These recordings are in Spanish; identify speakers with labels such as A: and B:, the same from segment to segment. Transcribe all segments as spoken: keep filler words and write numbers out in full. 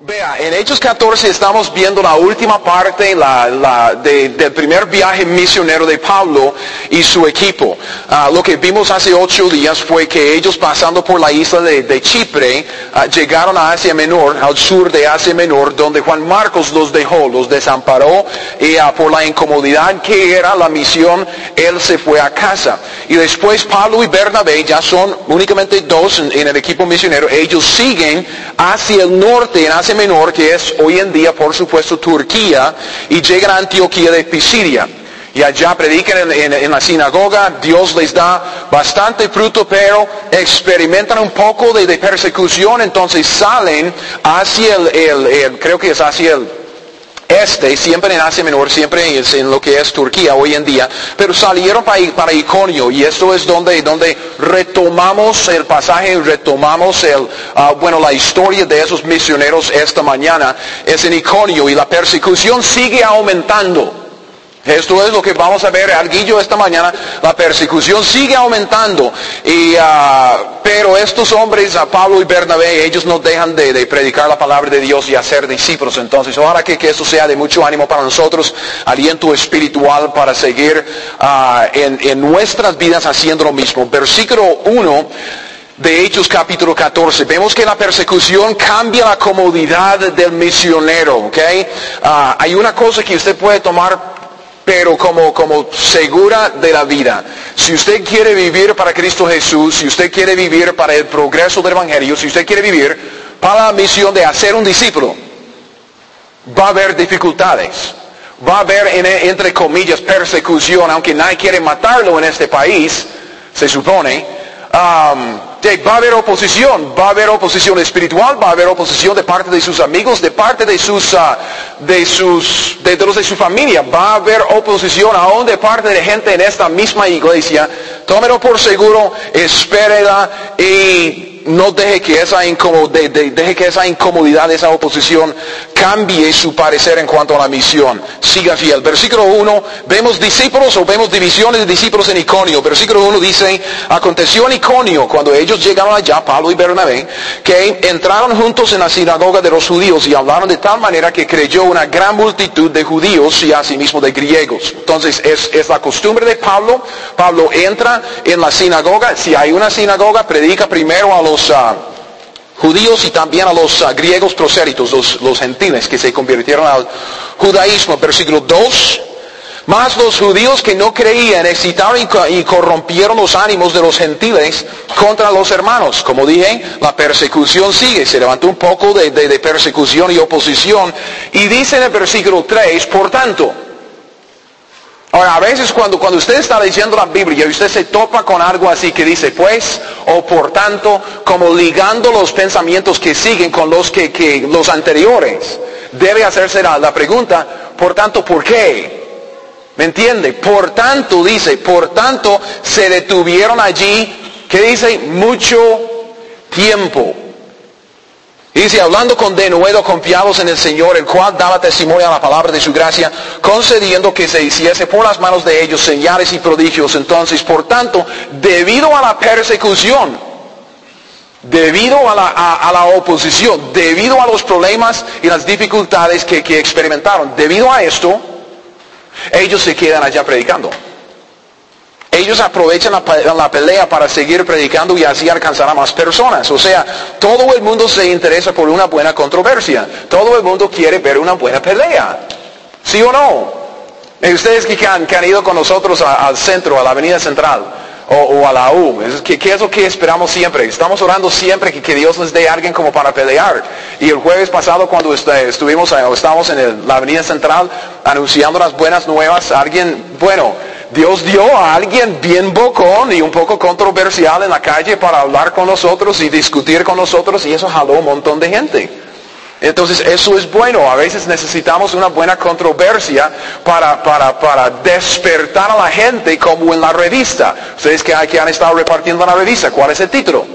A: Vea, en Hechos catorce estamos viendo la última parte la, la, de, del primer viaje misionero de Pablo y su equipo. Uh, lo que vimos hace ocho días fue que ellos pasando por la isla de, de Chipre uh, llegaron a Asia Menor, al sur de Asia Menor, donde Juan Marcos los dejó, los desamparó y uh, por la incomodidad que era la misión, él se fue a casa. Y después Pablo y Bernabé, ya son únicamente dos en, en el equipo misionero, ellos siguen hacia el norte, en Asia Menor, que es hoy en día, por supuesto, Turquía, y llegan a Antioquía de Pisidia. Y allá predican en, en, en la sinagoga, Dios les da bastante fruto, pero experimentan un poco de, de persecución, entonces salen hacia el, el, el, creo que es hacia el este, siempre en Asia Menor, siempre es en lo que es Turquía hoy en día, pero salieron para, para Iconio, y esto es donde, donde retomamos el pasaje, retomamos el, uh, bueno, la historia de esos misioneros esta mañana, es en Iconio, y la persecución sigue aumentando. Esto es lo que vamos a ver, alguillo esta mañana, la persecución sigue aumentando, y, uh, pero estos hombres, uh, Pablo y Bernabé, ellos no dejan de, de predicar la palabra de Dios y hacer discípulos. Entonces, ojalá que, que esto sea de mucho ánimo para nosotros, aliento espiritual para seguir uh, en, en nuestras vidas haciendo lo mismo. Versículo uno de Hechos capítulo catorce, vemos que la persecución cambia la comodidad del misionero, ¿ok? Uh, hay una cosa que usted puede tomar pero como, como segura de la vida. Si usted quiere vivir para Cristo Jesús, si usted quiere vivir para el progreso del Evangelio, si usted quiere vivir para la misión de hacer un discípulo, va a haber dificultades. Va a haber, en, entre comillas, persecución, aunque nadie quiere matarlo en este país, se supone. Um, de, va a haber oposición, va a haber oposición espiritual, va a haber oposición de parte de sus amigos, de parte de sus, uh, de sus, de, de los de su familia, va a haber oposición aún de parte de gente en esta misma iglesia. Tómelo por seguro, espérela y no deje que esa incomodidad, de, deje que esa incomodidad, esa oposición cambie su parecer en cuanto a la misión. Siga fiel. Versículo uno, vemos discípulos o vemos divisiones de discípulos en Iconio. Versículo uno dice, aconteció en Iconio, cuando ellos llegaron allá, Pablo y Bernabé, que entraron juntos en la sinagoga de los judíos y hablaron de tal manera que creyó una gran multitud de judíos y asimismo de griegos. Entonces es, es la costumbre de Pablo. Pablo entra en la sinagoga, si hay una sinagoga, predica primero a los Los, uh, judíos y también a los uh, griegos prosélitos, los, los gentiles que se convirtieron al judaísmo. Versículo dos, mas los judíos que no creían excitaron y, y corrompieron los ánimos de los gentiles contra los hermanos. Como dije, la persecución sigue, se levantó un poco de, de, de persecución y oposición, y dice en el versículo tres, por tanto. Ahora, a veces cuando, cuando usted está leyendo la Biblia y usted se topa con algo así que dice, pues, o por tanto, como ligando los pensamientos que siguen con los, que, que, los anteriores, debe hacerse la, la pregunta, por tanto, ¿por qué? ¿Me entiende? Por tanto, dice, por tanto, se detuvieron allí, ¿qué dice? Mucho tiempo. Y dice, hablando con denuedo, confiados en el Señor, el cual daba testimonio a la palabra de su gracia, concediendo que se hiciese por las manos de ellos señales y prodigios. Entonces, por tanto, debido a la persecución, debido a la, a, a la oposición, debido a los problemas y las dificultades que, que experimentaron, debido a esto, ellos se quedan allá predicando. Ellos aprovechan la, la pelea para seguir predicando y así alcanzar a más personas. O sea, todo el mundo se interesa por una buena controversia. Todo el mundo quiere ver una buena pelea. ¿Sí o no? Ustedes que han, que han ido con nosotros a, al centro, a la avenida central, o, o a la U, ¿qué, ¿qué es lo que esperamos siempre? Estamos orando siempre que, que Dios les dé a alguien como para pelear. Y el jueves pasado cuando estuvimos, estábamos en el, la avenida central anunciando las buenas nuevas, alguien, bueno, Dios dio a alguien bien bocón y un poco controversial en la calle para hablar con nosotros y discutir con nosotros, y eso jaló un montón de gente. Entonces eso es bueno. A veces necesitamos una buena controversia para, para, para despertar a la gente, como en la revista. Ustedes que, que han estado repartiendo la revista, ¿cuál es el título?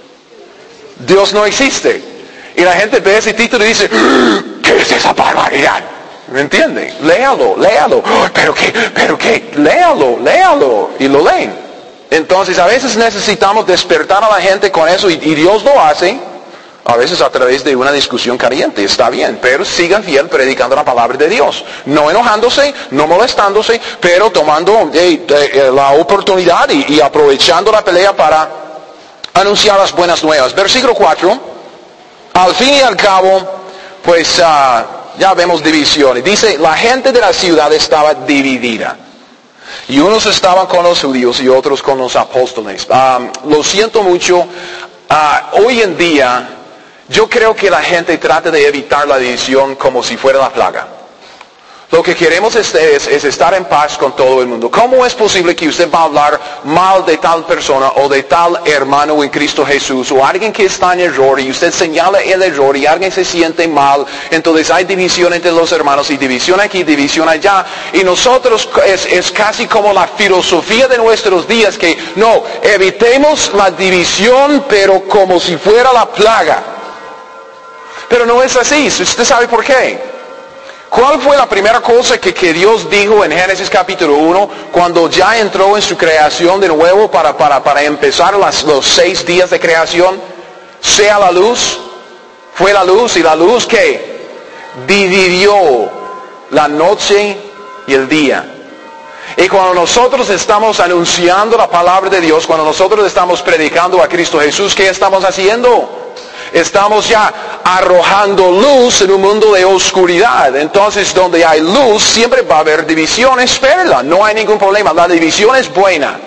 A: Dios no existe. Y la gente ve ese título y dice, ¿qué es esa barbaridad? ¿Me entiende? Léalo, léalo. ¿Pero qué? ¿Pero qué? Léalo, léalo. Y lo leen. Entonces a veces necesitamos despertar a la gente con eso, y, y Dios lo hace. A veces a través de una discusión caliente, está bien, pero sigan fiel predicando la palabra de Dios. No enojándose, no molestándose, pero tomando eh, eh, la oportunidad y, y aprovechando la pelea para anunciar las buenas nuevas. Versículo cuatro. Al fin y al cabo, pues uh, ya vemos divisiones. Dice, la gente de la ciudad estaba dividida. Y unos estaban con los judíos y otros con los apóstoles. Um, lo siento mucho. Uh, hoy en día, yo creo que la gente trata de evitar la división como si fuera la plaga. Lo que queremos es, es, es estar en paz con todo el mundo. ¿Cómo es posible que usted va a hablar mal de tal persona o de tal hermano en Cristo Jesús o alguien que está en error y usted señala el error y alguien se siente mal? Entonces hay división entre los hermanos y división aquí, división allá. Y nosotros es, es casi como la filosofía de nuestros días que no, evitemos la división pero como si fuera la plaga. Pero no es así. ¿Usted sabe por qué? ¿Cuál fue la primera cosa que, que Dios dijo en Génesis capítulo uno cuando ya entró en su creación de nuevo para, para, para empezar las, los seis días de creación? Sea la luz. Fue la luz y la luz que dividió la noche y el día. Y cuando nosotros estamos anunciando la palabra de Dios, cuando nosotros estamos predicando a Cristo Jesús, ¿qué estamos haciendo? Estamos ya arrojando luz en un mundo de oscuridad. Entonces, donde hay luz, siempre va a haber división. Espérala, no hay ningún problema. La división es buena.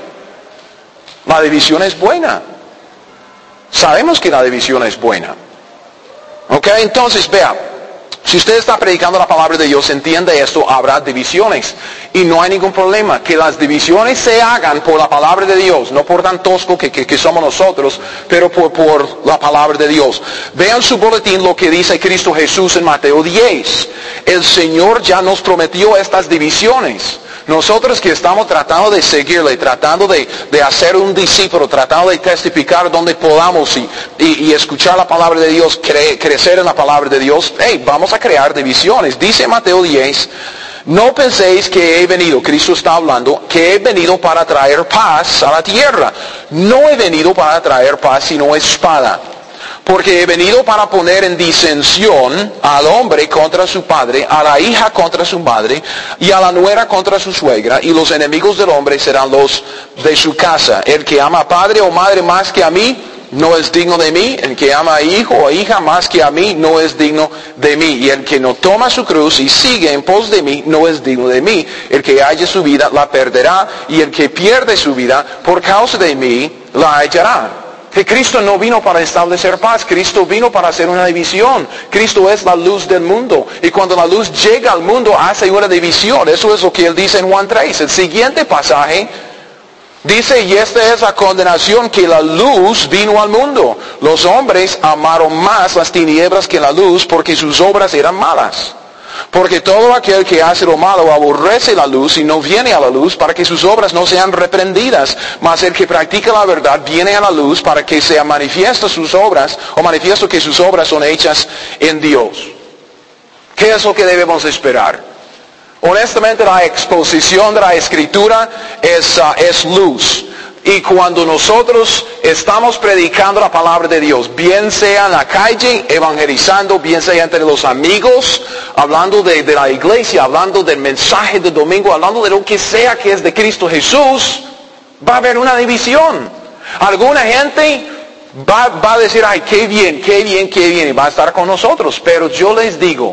A: La división es buena. Sabemos que la división es buena. Ok, entonces, vea. Si usted está predicando la palabra de Dios, entiende esto, habrá divisiones. Y no hay ningún problema. Que las divisiones se hagan por la palabra de Dios, no por tan tosco que, que, que somos nosotros, pero por, por la palabra de Dios. Vean su boletín lo que dice Cristo Jesús en Mateo diez. El Señor ya nos prometió estas divisiones. Nosotros que estamos tratando de seguirle, tratando de, de hacer un discípulo, tratando de testificar donde podamos y, y, y escuchar la palabra de Dios, cre, crecer en la palabra de Dios, hey, vamos a crear divisiones. Dice Mateo diez, no penséis que he venido, Cristo está hablando, que he venido para traer paz a la tierra. No he venido para traer paz, sino espada. Porque he venido para poner en disensión al hombre contra su padre, a la hija contra su madre, y a la nuera contra su suegra, y los enemigos del hombre serán los de su casa. El que ama a padre o madre más que a mí, no es digno de mí. El que ama a hijo o hija más que a mí, no es digno de mí. Y el que no toma su cruz y sigue en pos de mí, no es digno de mí. El que halle su vida, la perderá, y el que pierde su vida, por causa de mí, la hallará. Que Cristo no vino para establecer paz, Cristo vino para hacer una división. Cristo es la luz del mundo. Y cuando la luz llega al mundo, hace una división. Eso es lo que él dice en Juan tres. El siguiente pasaje dice, y esta es la condenación, que la luz vino al mundo. Los hombres amaron más las tinieblas que la luz, porque sus obras eran malas. Porque todo aquel que hace lo malo aborrece la luz y no viene a la luz para que sus obras no sean reprendidas. Mas el que practica la verdad viene a la luz para que sea manifiesta sus obras, o manifiesto que sus obras son hechas en Dios. ¿Qué es lo que debemos esperar? Honestamente, la exposición de la Escritura es, uh, es luz. Y cuando nosotros estamos predicando la palabra de Dios, bien sea en la calle, evangelizando, bien sea entre los amigos, hablando de, de la iglesia, hablando del mensaje del domingo, hablando de lo que sea que es de Cristo Jesús, va a haber una división. Alguna gente va, va a decir, ay, qué bien, qué bien, qué bien, y va a estar con nosotros. Pero yo les digo,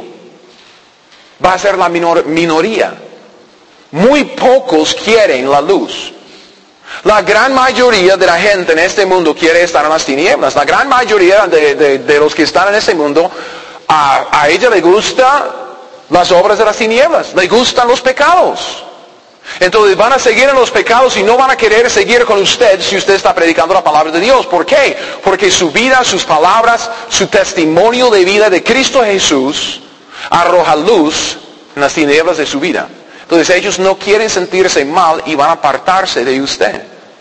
A: va a ser la minor, minoría. Muy pocos quieren la luz. La gran mayoría de la gente en este mundo quiere estar en las tinieblas. La gran mayoría de, de, de los que están en este mundo, a, a ella le gustan las obras de las tinieblas, le gustan los pecados. Entonces van a seguir en los pecados y no van a querer seguir con usted si usted está predicando la palabra de Dios. ¿Por qué? Porque su vida, sus palabras, su testimonio de vida de Cristo Jesús arroja luz en las tinieblas de su vida. Entonces ellos no quieren sentirse mal y van a apartarse de usted.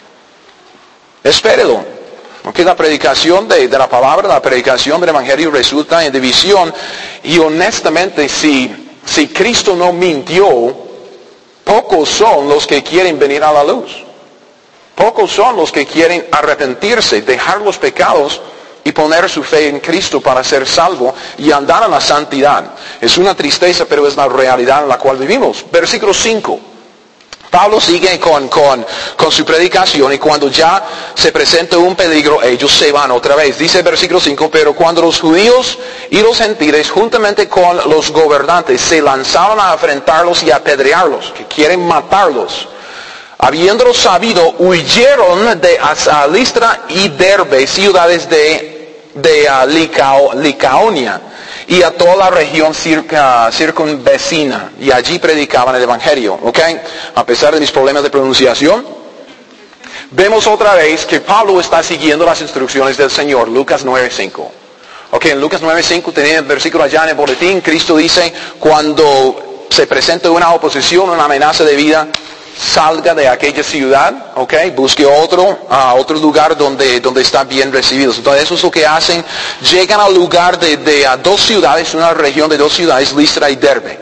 A: Espérelo. Porque la predicación de, de la palabra, la predicación del Evangelio resulta en división. Y honestamente, si, si Cristo no mintió, pocos son los que quieren venir a la luz. Pocos son los que quieren arrepentirse, dejar los pecados y poner su fe en Cristo para ser salvo y andar en la santidad. Es una tristeza, pero es la realidad en la cual vivimos. Versículo cinco. Pablo sigue con, con, con su predicación y cuando ya se presenta un peligro, ellos se van otra vez. Dice el versículo cinco, pero cuando los judíos y los gentiles, juntamente con los gobernantes, se lanzaron a afrentarlos y a apedrearlos, que quieren matarlos, habiéndolo sabido, huyeron de a Listra y Derbe, ciudades de, de uh, Licao, Licaonia, y a toda la región circa, circunvecina, y allí predicaban el Evangelio, ¿ok? A pesar de mis problemas de pronunciación, vemos otra vez que Pablo está siguiendo las instrucciones del Señor, Lucas nueve cinco. Ok, en Lucas nueve cinco tenía el versículo allá en el boletín, Cristo dice, cuando se presenta una oposición, una amenaza de vida, salga de aquella ciudad, ok, busque otro, uh, otro lugar donde, donde está bien recibidos. Entonces eso es lo que hacen, llegan al lugar de, de uh, dos ciudades, una región de dos ciudades, Listra y Derbe.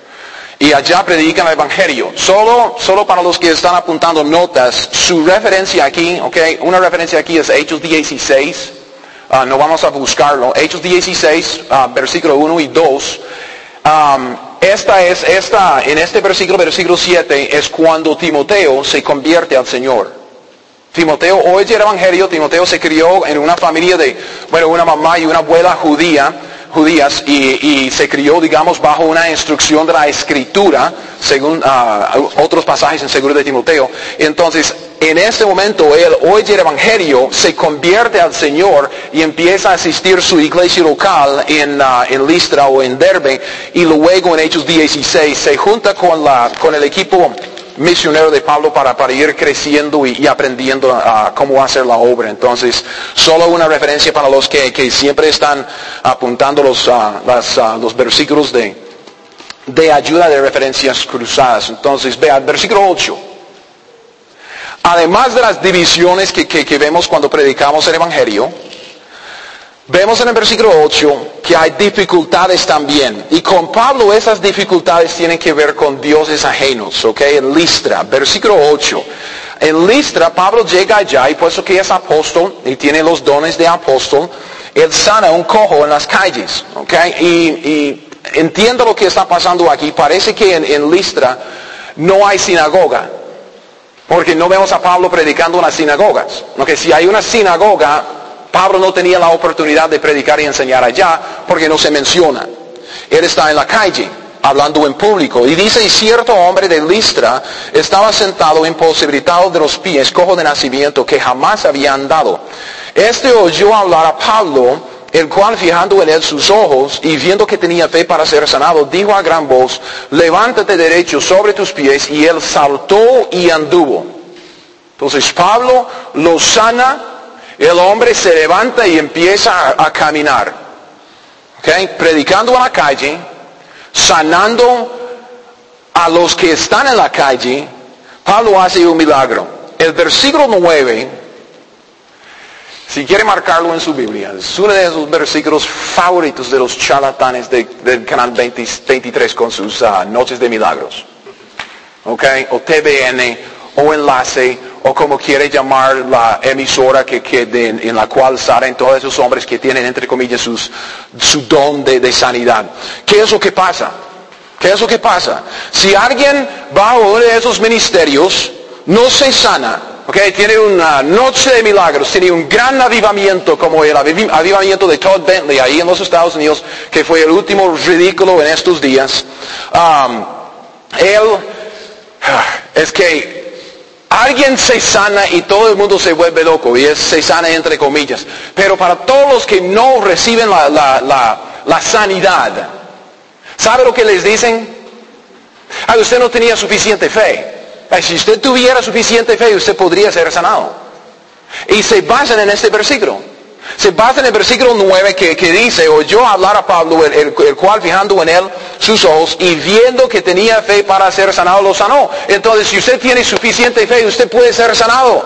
A: Y allá predican el Evangelio. Solo, solo para los que están apuntando notas, su referencia aquí, ok, una referencia aquí es Hechos dieciséis, uh, no vamos a buscarlo, Hechos dieciséis, uh, versículo uno y dos, um, Esta es, esta, en este versículo, versículo siete, es cuando Timoteo se convierte al Señor. Timoteo oye el Evangelio, Timoteo se crió en una familia de, bueno, una mamá y una abuela judía, judías, y, y se crió, digamos, bajo una instrucción de la Escritura, según uh, otros pasajes en Seguro de Timoteo. Entonces, en este momento, él oye el Evangelio, se convierte al Señor y empieza a asistir a su iglesia local en, uh, en Listra o en Derbe, y luego en Hechos dieciséis se junta con, la, con el equipo misionero de Pablo para, para ir creciendo y, y aprendiendo uh, cómo hacer la obra. Entonces, solo una referencia para los que, que siempre están apuntando los, uh, las, uh, los versículos de, de ayuda de referencias cruzadas. Entonces, vea, versículo ocho. Además de las divisiones que, que, que vemos cuando predicamos el Evangelio, vemos en el versículo ocho que hay dificultades también. Y con Pablo esas dificultades tienen que ver con dioses ajenos, ¿ok? En Listra, versículo ocho. En Listra, Pablo llega allá y puesto que es apóstol y tiene los dones de apóstol, él sana a un cojo en las calles, ¿ok? Y, y entiendo lo que está pasando aquí. Parece que en, en Listra no hay sinagoga. Porque no vemos a Pablo predicando en las sinagogas. Porque si hay una sinagoga, Pablo no tenía la oportunidad de predicar y enseñar allá, porque no se menciona. Él está en la calle, hablando en público. Y dice, cierto hombre de Listra estaba sentado imposibilitado de los pies, cojo de nacimiento, que jamás había andado. Este oyó hablar a Pablo, el cual fijando en él sus ojos y viendo que tenía fe para ser sanado, dijo a gran voz, levántate derecho sobre tus pies, y él saltó y anduvo. Entonces Pablo lo sana, el hombre se levanta y empieza a, a caminar. ¿Okay? Predicando en la calle, sanando a los que están en la calle, Pablo hace un milagro. El versículo nueve, si quiere marcarlo en su Biblia, es uno de esos versículos favoritos de los charlatanes de, del canal veinte, veintitrés con sus uh, noches de milagros. ¿Ok? O T V N, o enlace, o como quiere llamar la emisora que, que de, en la cual salen todos esos hombres que tienen, entre comillas, sus, su don de, de sanidad. ¿Qué es lo que pasa? ¿Qué es lo que pasa? Si alguien va a uno de esos ministerios, no se sana, okay, tiene una noche de milagros, tiene un gran avivamiento como el avivamiento de Todd Bentley ahí en los Estados Unidos, que fue el último ridículo en estos días. Um, él, es que alguien se sana y todo el mundo se vuelve loco, y es, se sana entre comillas. Pero para todos los que no reciben la, la, la, la sanidad, ¿sabe lo que les dicen? Ah, usted no tenía suficiente fe. Si usted tuviera suficiente fe, usted podría ser sanado. Y se basan en este versículo. Se basa en el versículo nueve que, que dice, oyó hablar a Pablo, el, el, el cual fijando en él sus ojos y viendo que tenía fe para ser sanado, lo sanó. Entonces, si usted tiene suficiente fe, usted puede ser sanado.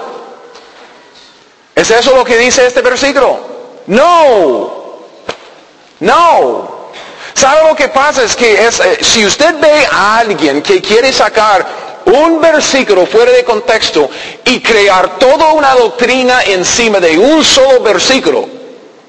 A: ¿Es eso lo que dice este versículo? No. No. ¿Sabe lo que pasa? Es que es, eh, si usted ve a alguien que quiere sacar un versículo fuera de contexto y crear toda una doctrina encima de un solo versículo,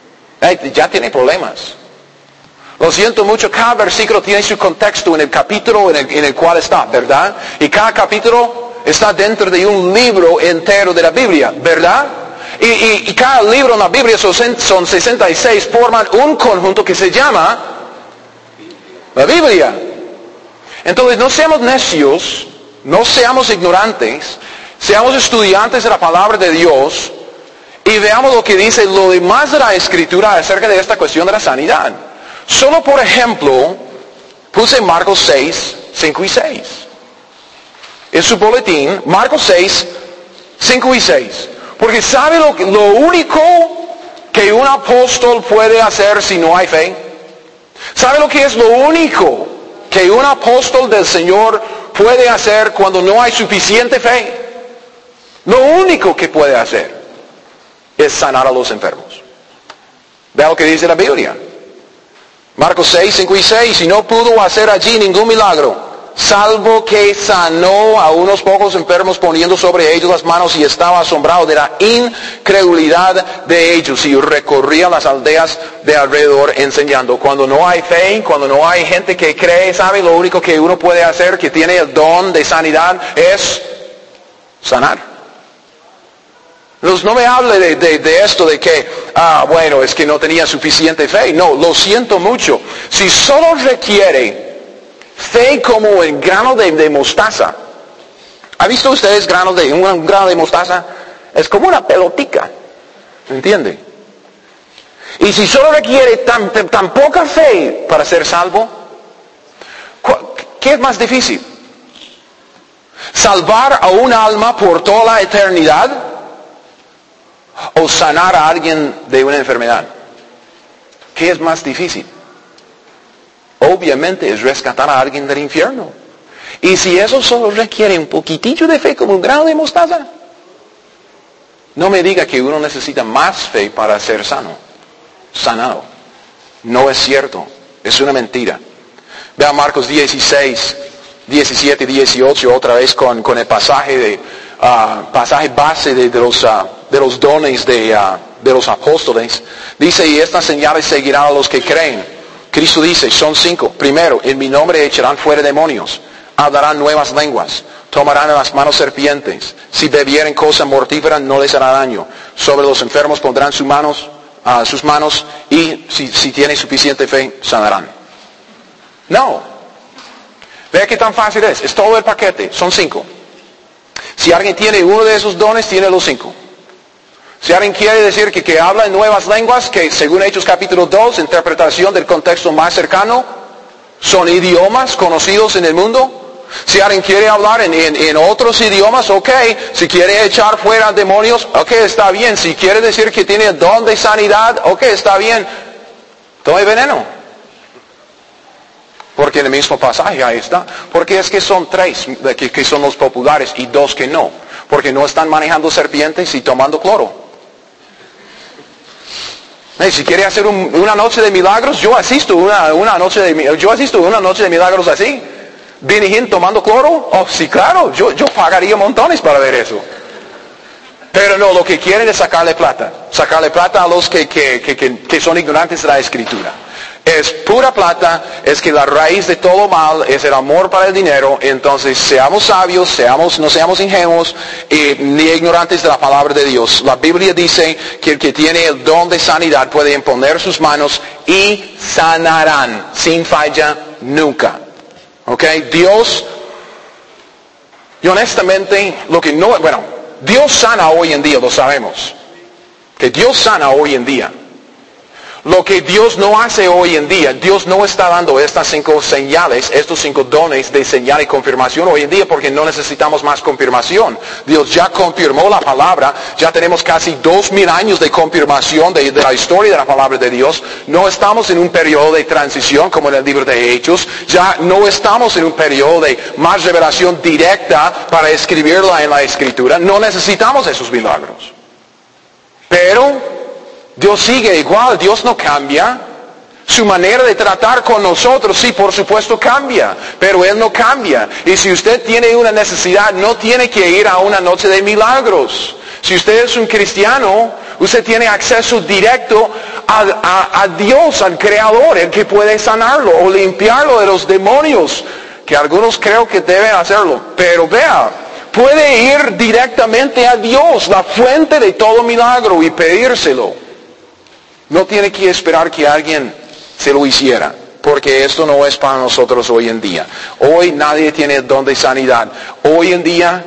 A: Hey, ya tiene problemas. Lo siento mucho, cada versículo tiene su contexto en el capítulo en el, en el cual está, ¿verdad? Y cada capítulo está dentro de un libro entero de la Biblia, ¿verdad? Y, y, y cada libro en la Biblia son, son sesenta y seis, forman un conjunto que se llama la Biblia. Entonces no seamos necios, no seamos ignorantes, seamos estudiantes de la palabra de Dios y veamos lo que dice lo demás de la Escritura acerca de esta cuestión de la sanidad. Solo por ejemplo, puse Marcos seis, cinco y seis. En su boletín, Marcos seis, cinco y seis. Porque ¿sabe lo, lo único que un apóstol puede hacer si no hay fe? ¿Sabe lo que es lo único que un apóstol del Señor puede hacer cuando no hay suficiente fe? Lo único que puede hacer es sanar a los enfermos. Vea lo que dice la Biblia. Marcos seis, cinco y seis, y no pudo hacer allí ningún milagro, salvo que sanó a unos pocos enfermos poniendo sobre ellos las manos, y estaba asombrado de la incredulidad de ellos, y recorría las aldeas de alrededor enseñando. Cuando no hay fe, cuando no hay gente que cree, ¿sabe? Lo único que uno puede hacer, que tiene el don de sanidad, es sanar. Entonces no me hable de, de, de esto de que, ah, bueno, es que no tenía suficiente fe. No, lo siento mucho. Si solo requiere fe como el grano de, de mostaza. ¿Ha visto ustedes grano de, un grano de mostaza? Es como una pelotica. ¿Entiende? Y si solo requiere tan, tan, tan poca fe para ser salvo, ¿qué es más difícil? ¿Salvar a un alma por toda la eternidad? ¿O sanar a alguien de una enfermedad? ¿Qué es más difícil? Obviamente es rescatar a alguien del infierno. Y si eso solo requiere un poquitillo de fe como un grano de mostaza, no me diga que uno necesita más fe para ser sano, sanado. No es cierto, es una mentira. Vea Marcos dieciséis, diecisiete y dieciocho otra vez con, con el pasaje de uh, pasaje base de, de los uh, de los dones de, uh, de los apóstoles. Dice, y estas señales seguirán a los que creen. Cristo dice, son cinco. Primero, en mi nombre echarán fuera demonios, hablarán nuevas lenguas, tomarán en las manos serpientes, si bebieren cosa mortífera no les hará daño, sobre los enfermos pondrán sus manos, uh, sus manos y si, si tienen suficiente fe, sanarán. No. Vea qué tan fácil es. Es todo el paquete. Son cinco. Si alguien tiene uno de esos dones, tiene los cinco. Si alguien quiere decir que, que habla en nuevas lenguas, que según Hechos capítulo dos, interpretación del contexto más cercano, son idiomas conocidos en el mundo. Si alguien quiere hablar en, en, en otros idiomas, ok. Si quiere echar fuera demonios, ok, está bien. Si quiere decir que tiene el don de sanidad, ok, está bien. Tome veneno. Porque en el mismo pasaje ahí está. Porque es que son tres que, que son los populares y dos que no. Porque no están manejando serpientes y tomando cloro. Hey, si quiere hacer un, una noche de milagros, yo asisto una, una noche de yo asisto una noche de milagros así. Benny Hinn tomando cloro. Oh, sí, claro. Yo, yo pagaría montones para ver eso. Pero no, lo que quieren es sacarle plata. Sacarle plata a los que, que, que, que, que son ignorantes de la Escritura. Es pura plata, es que la raíz de todo mal es el amor para el dinero. Entonces seamos sabios, seamos, no seamos ingenuos y ni ignorantes de la palabra de Dios. La Biblia dice que el que tiene el don de sanidad puede imponer sus manos y sanarán sin falla nunca. ¿Ok? Dios, y honestamente, lo que no, bueno, Dios sana hoy en día, lo sabemos. Que Dios sana hoy en día. Lo que Dios no hace hoy en día, Dios no está dando estas cinco señales, estos cinco dones de señal y confirmación hoy en día porque no necesitamos más confirmación. Dios ya confirmó la palabra, ya tenemos casi dos mil años de confirmación de, de la historia de la palabra de Dios. No estamos en un periodo de transición como en el libro de Hechos, ya no estamos en un periodo de más revelación directa para escribirla en la Escritura. No necesitamos esos milagros. Pero Dios sigue igual, Dios no cambia. Su manera de tratar con nosotros, sí, por supuesto cambia, pero Él no cambia. Y si usted tiene una necesidad, no tiene que ir a una noche de milagros. Si usted es un cristiano, Usted tiene acceso directo a, a, a Dios, al Creador, el que puede sanarlo o limpiarlo de los demonios, que algunos creo que deben hacerlo. Pero vea, puede ir directamente a Dios, la fuente de todo milagro, y pedírselo. No tiene que esperar que alguien se lo hiciera, porque esto no es para nosotros hoy en día. Hoy nadie tiene el don de sanidad. Hoy en día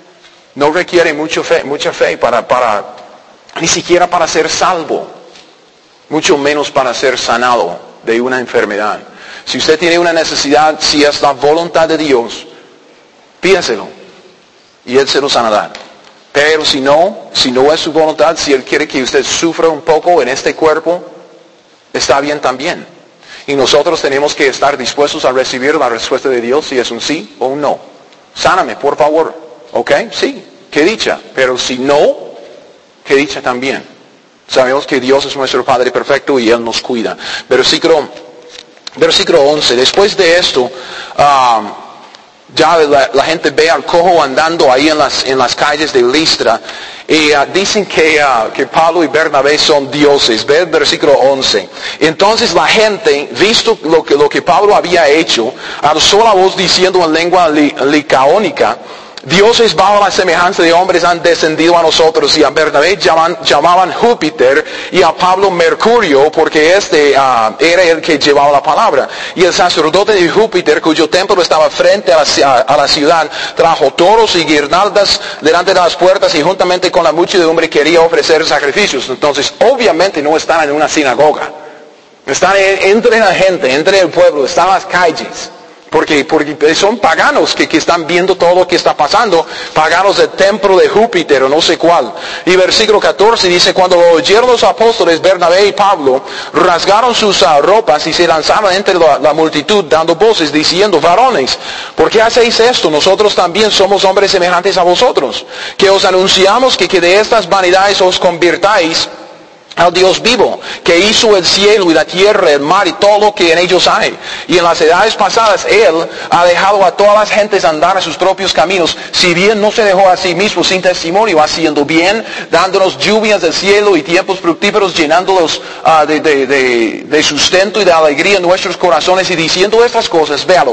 A: no requiere mucho fe, mucha fe para, para, ni siquiera para ser salvo, mucho menos para ser sanado de una enfermedad. Si usted tiene una necesidad, si es la voluntad de Dios, pídaselo y Él se lo sanará. Pero si no, si no es su voluntad, si Él quiere que usted sufra un poco en este cuerpo, está bien también. Y nosotros tenemos que estar dispuestos a recibir la respuesta de Dios, si es un sí o un no. Sáname, por favor. ¿Ok? Sí, qué dicha. Pero si no, qué dicha también. Sabemos que Dios es nuestro Padre perfecto y Él nos cuida. Versículo, versículo once. Después de esto, um, ya la, la gente ve al cojo andando ahí en las, en las calles de Listra. Y uh, dicen que, uh, que Pablo y Bernabé son dioses. Ve el versículo once. Entonces la gente, visto lo que, lo que Pablo había hecho, alzó la voz diciendo en lengua li, licaónica: dioses bajo la semejanza de hombres han descendido a nosotros. Y a Bernabé llaman, llamaban Júpiter y a Pablo Mercurio, porque este uh, era el que llevaba la palabra. Y el sacerdote de Júpiter, cuyo templo estaba frente a la, a, a la ciudad, trajo toros y guirnaldas delante de las puertas, y juntamente con la muchedumbre quería ofrecer sacrificios. Entonces obviamente no están en una sinagoga, están en, entre la gente, entre el pueblo, están en las calles. Porque, porque son paganos que, que están viendo todo lo que está pasando, paganos del templo de Júpiter o no sé cuál. Y versículo catorce dice: cuando lo oyeron los apóstoles Bernabé y Pablo, rasgaron sus uh, ropas y se lanzaron entre la, la multitud dando voces diciendo: varones, ¿por qué hacéis esto? Nosotros también somos hombres semejantes a vosotros, que os anunciamos que, que de estas vanidades os convirtáis al Dios vivo, que hizo el cielo y la tierra, el mar y todo lo que en ellos hay. Y en las edades pasadas Él ha dejado a todas las gentes andar a sus propios caminos, si bien no se dejó a sí mismo sin testimonio, haciendo bien, dándonos lluvias del cielo y tiempos fructíferos, llenándolos uh, de, de, de, de sustento y de alegría en nuestros corazones. Y diciendo estas cosas, véalo,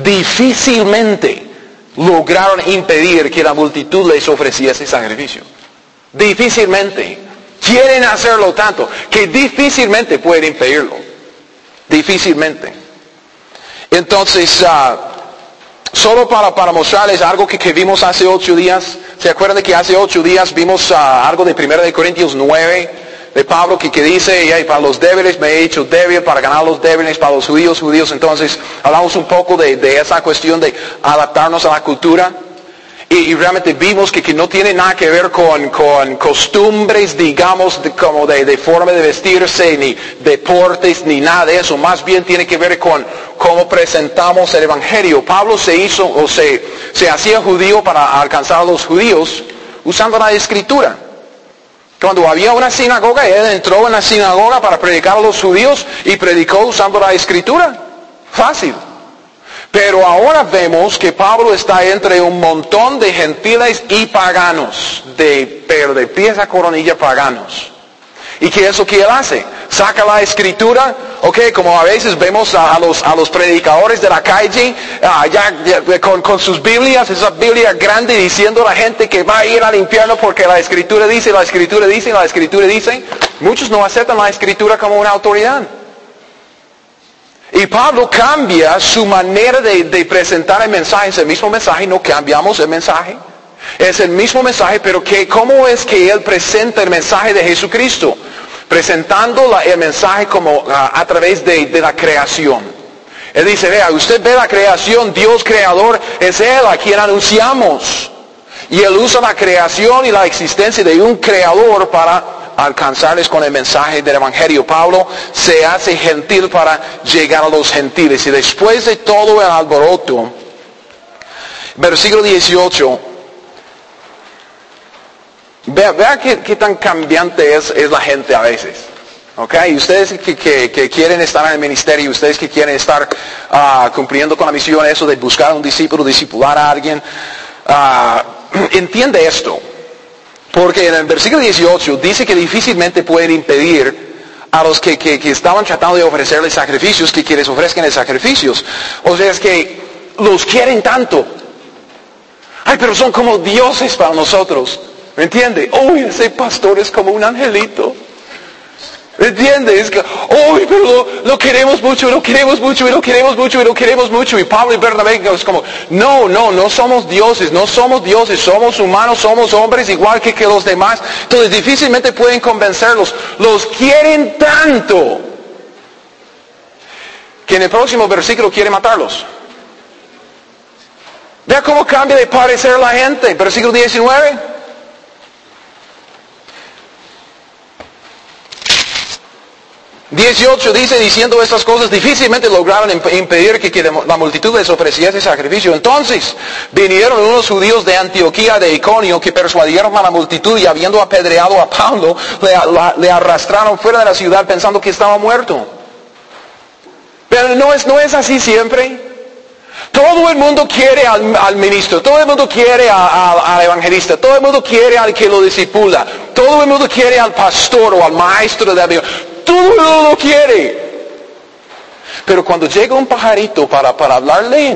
A: difícilmente lograron impedir que la multitud les ofreciese sacrificio. Difícilmente. Quieren hacerlo tanto que difícilmente pueden impedirlo. Difícilmente. Entonces, uh, solo para, para mostrarles algo que, que vimos hace ocho días. ¿Se acuerdan de que hace ocho días vimos uh, algo de primera de Corintios nueve? De Pablo que, que dice: hey, para los débiles me he hecho débil, para ganar a los débiles, para los judíos, judíos. Entonces, hablamos un poco de, de esa cuestión de adaptarnos a la cultura. Y, y realmente vimos que, que no tiene nada que ver con, con costumbres, digamos, de, como de, de forma de vestirse, ni deportes, ni nada de eso. Más bien tiene que ver con cómo presentamos el Evangelio. Pablo se hizo, o se, se hacía judío para alcanzar a los judíos usando la Escritura. Cuando había una sinagoga, él entró en la sinagoga para predicar a los judíos y predicó usando la Escritura. Fácil. Pero ahora vemos que Pablo está entre un montón de gentiles y paganos, de, pero de pies a coronilla paganos. ¿Y qué es lo que él hace? Saca la Escritura, ok, como a veces vemos a, a, los, a los predicadores de la calle, uh, ya, ya, con, con sus Biblias, esa Biblia grande, diciendo a la gente que va a ir al infierno porque la Escritura dice, la Escritura dice, la Escritura dice. Muchos no aceptan la Escritura como una autoridad. Y Pablo cambia su manera de, de presentar el mensaje. Es el mismo mensaje, no cambiamos el mensaje. Es el mismo mensaje, pero que, ¿cómo es que él presenta el mensaje de Jesucristo? Presentando la, el mensaje como uh, a través de, de la creación. Él dice: vea, usted ve la creación, Dios creador, es Él a quien anunciamos. Y Él usa la creación y la existencia de un creador para alcanzarles con el mensaje del Evangelio. Pablo se hace gentil para llegar a los gentiles. Y después de todo el alboroto, versículo dieciocho, vea, vea qué, qué tan cambiante es, es la gente a veces. ¿Ok? Y ustedes que, que, que quieren estar en el ministerio, ustedes que quieren estar uh, cumpliendo con la misión, eso de buscar a un discípulo, discipular a alguien, uh, entiende esto. Porque en el versículo dieciocho dice que difícilmente pueden impedir a los que, que, que estaban tratando de ofrecerles sacrificios, que quienes ofrezcan sacrificios. O sea, es que los quieren tanto. Ay, pero son como dioses para nosotros. ¿Me entiende? Uy, ese pastor es como un angelito. ¿Me entiende? Es que, uy, pero lo, lo queremos mucho, y lo queremos mucho, y lo queremos mucho, y lo queremos mucho. Y Pablo y Bernabé es como, no, no, no somos dioses, no somos dioses, somos humanos, somos hombres igual que, que los demás. Entonces difícilmente pueden convencerlos. Los quieren tanto que en el próximo versículo quiere matarlos. Vea cómo cambia de parecer la gente. Versículo diecinueve. dieciocho dice, diciendo estas cosas, difícilmente lograron impedir que, que la multitud les ofreciese sacrificio. Entonces vinieron unos judíos de Antioquía, de Iconio, que persuadieron a la multitud y habiendo apedreado a Pablo, le, la, le arrastraron fuera de la ciudad pensando que estaba muerto. Pero no es, no es así siempre. Todo el mundo quiere al, al ministro, todo el mundo quiere a, a, al evangelista, todo el mundo quiere al que lo discipula, todo el mundo quiere al pastor o al maestro de la Biblia. Todo el mundo lo quiere. Pero cuando llega un pajarito para, para hablarle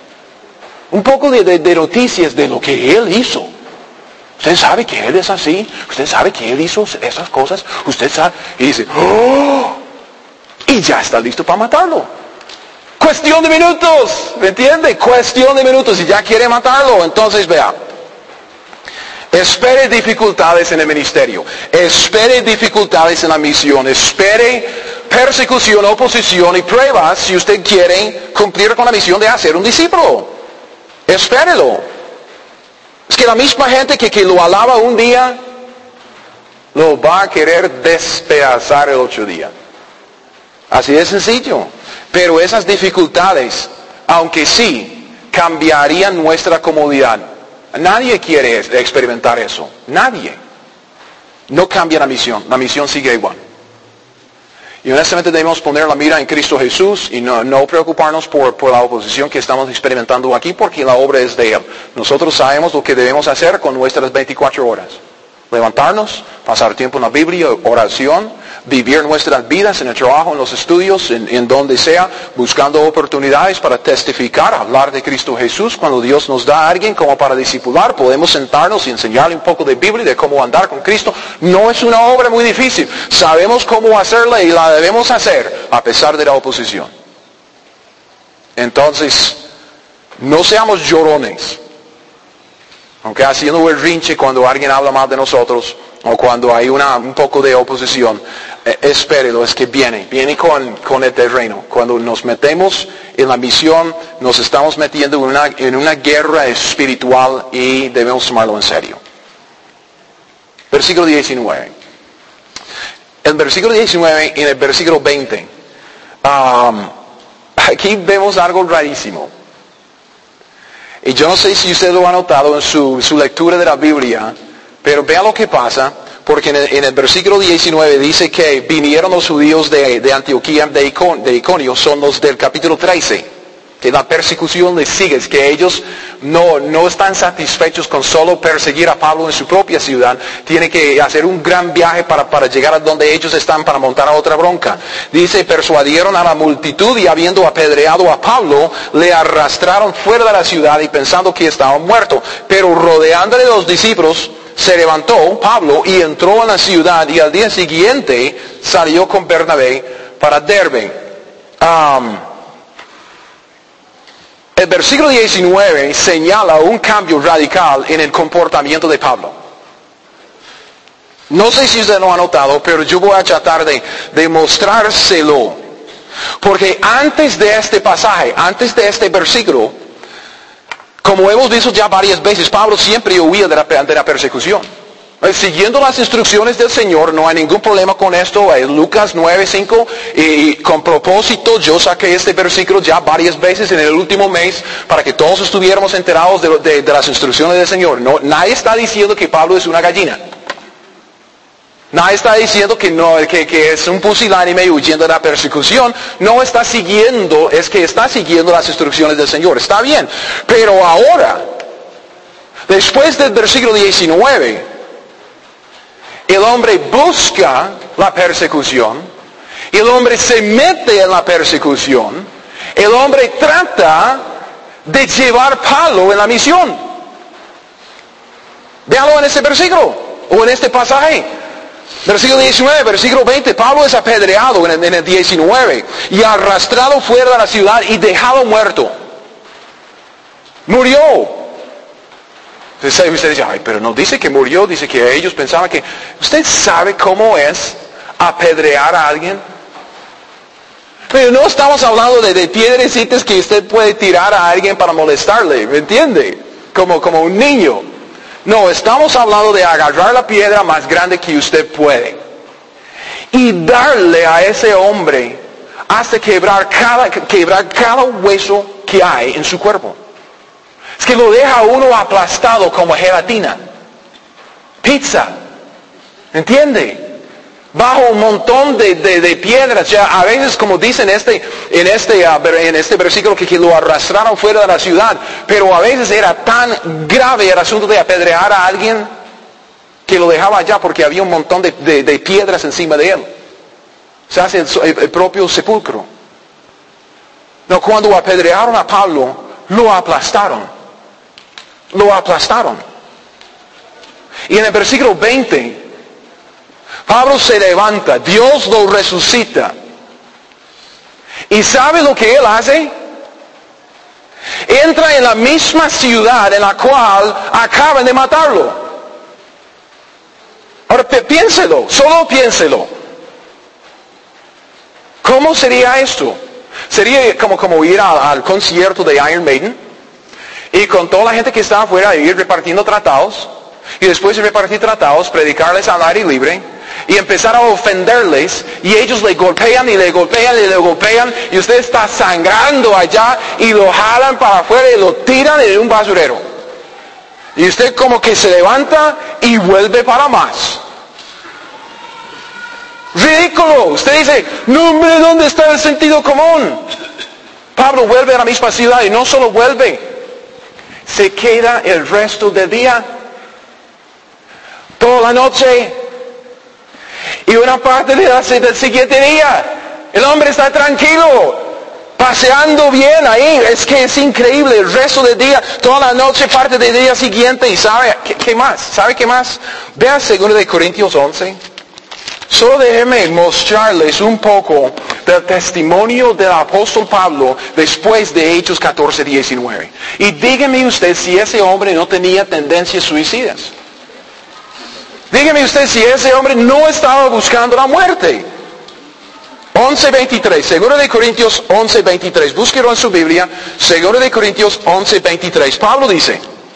A: un poco de, de, de noticias de lo que él hizo. Usted sabe que él es así. Usted sabe que él hizo esas cosas. Usted sabe. Y dice, ¡oh! Y ya está listo para matarlo. Cuestión de minutos. ¿Me entiende? Cuestión de minutos. Y ya quiere matarlo. Entonces vea. Espere dificultades en el ministerio, espere dificultades en la misión, espere persecución, oposición y pruebas si usted quiere cumplir con la misión de hacer un discípulo. Espérelo. Es que la misma gente que, que lo alaba un día, lo va a querer despedazar el otro día. Así de sencillo. Pero esas dificultades, aunque sí, cambiarían nuestra comodidad. Nadie quiere experimentar eso. Nadie. No cambia la misión. La misión sigue igual. Y honestamente debemos poner la mira en Cristo Jesús y no, no preocuparnos por, por la oposición que estamos experimentando aquí porque la obra es de Él. Nosotros sabemos lo que debemos hacer con nuestras veinticuatro horas. Levantarnos, pasar tiempo en la Biblia, oración, vivir nuestras vidas en el trabajo, en los estudios, en, en donde sea, buscando oportunidades para testificar, hablar de Cristo Jesús. Cuando Dios nos da a alguien como para discipular, podemos sentarnos y enseñarle un poco de Biblia, de cómo andar con Cristo. No es una obra muy difícil. Sabemos cómo hacerla y la debemos hacer a pesar de la oposición. Entonces, no seamos llorones. Aunque haciendo el rinche cuando alguien habla mal de nosotros o cuando hay una, un poco de oposición, eh, espérelo, es que viene, viene con, con el terreno. Cuando nos metemos en la misión, nos estamos metiendo en una, en una guerra espiritual y debemos tomarlo en serio. Versículo diecinueve. El versículo diecinueve y en el versículo veinte. Um, aquí vemos algo rarísimo. Y yo no sé si usted lo ha notado en su, su lectura de la Biblia, pero vea lo que pasa, porque en el, en el versículo diecinueve dice que vinieron los judíos de, de Antioquía, de, Icon, de Iconio, son los del capítulo trece, que la persecución les sigue, es que ellos no, no están satisfechos con solo perseguir a Pablo en su propia ciudad, tienen que hacer un gran viaje para, para llegar a donde ellos están para montar a otra bronca. Dice, persuadieron a la multitud y habiendo apedreado a Pablo, le arrastraron fuera de la ciudad y pensando que estaba muerto. Pero rodeándole los discípulos, se levantó Pablo y entró en la ciudad y al día siguiente salió con Bernabé para Derbe. Um, El versículo diecinueve señala un cambio radical en el comportamiento de Pablo. No sé si usted lo ha notado, pero yo voy a tratar de, de mostrárselo. Porque antes de este pasaje, antes de este versículo, como hemos visto ya varias veces, Pablo siempre huía de la, de la persecución. Siguiendo las instrucciones del Señor, no hay ningún problema con esto. En Lucas nueve cinco, y con propósito yo saqué este versículo ya varias veces en el último mes para que todos estuviéramos enterados de, de, de las instrucciones del Señor. No, nadie está diciendo que Pablo es una gallina. Nadie está diciendo que, no, que, que es un pusilánime huyendo de la persecución. No está siguiendo, es que está siguiendo las instrucciones del Señor. Está bien. Pero ahora, después del versículo diecinueve, el hombre busca la persecución, el hombre se mete en la persecución, el hombre trata de llevar Pablo en la misión. Véalo en este versículo, o en este pasaje. Versículo diecinueve, versículo veinte, Pablo es apedreado en el, en el diecinueve, y arrastrado fuera de la ciudad y dejado muerto. Murió. Entonces usted dice, ay, pero no dice que murió, dice que ellos pensaban que... ¿Usted sabe cómo es apedrear a alguien? Pero no estamos hablando de, de piedrecitas que usted puede tirar a alguien para molestarle, ¿me entiende? Como, como un niño. No, estamos hablando de agarrar la piedra más grande que usted puede y darle a ese hombre hasta quebrar cada, quebrar cada hueso que hay en su cuerpo. Es que lo deja a uno aplastado como gelatina. Pizza. ¿Entiende? Bajo un montón de, de, de piedras. Ya a veces, como dicen este, en, este, uh, en este versículo, que, que lo arrastraron fuera de la ciudad. Pero a veces era tan grave el asunto de apedrear a alguien que lo dejaba allá porque había un montón de, de, de piedras encima de él. Se hace el, el, el propio sepulcro. No, cuando apedrearon a Pablo, lo aplastaron. Lo aplastaron. Y en el versículo veinte... Pablo se levanta, Dios lo resucita. ¿Y sabe lo que él hace? Entra en la misma ciudad en la cual acaban de matarlo. Ahora piénselo, solo piénselo. ¿Cómo sería esto? Sería como, como ir al, al concierto de Iron Maiden y con toda la gente que estaba afuera ir repartiendo tratados, y después de repartir tratados, predicarles al aire libre y empezar a ofenderles, y ellos le golpean y le golpean y le golpean, y usted está sangrando allá y lo jalan para afuera y lo tiran en un basurero. Y usted como que se levanta y vuelve para más. Ridículo. Usted dice, no hombre, ¿dónde está el sentido común? Pablo vuelve a la misma ciudad y no solo vuelve, se queda el resto del día, toda la noche y una parte del siguiente día. El hombre está tranquilo, paseando bien ahí. Es que es increíble. El resto del día, toda la noche, parte del día siguiente. ¿Y sabe qué, qué más? ¿Sabe qué más? Vean segundo de Corintios once. Solo déjenme mostrarles un poco del testimonio del apóstol Pablo después de Hechos catorce, diecinueve. Y dígame usted si ese hombre no tenía tendencias suicidas. Dígame usted si ese hombre no estaba buscando la muerte. once veintitrés, segunda de Corintios once veintitrés. Búsquelo en su Biblia, segunda de Corintios once veintitrés. Pablo dice,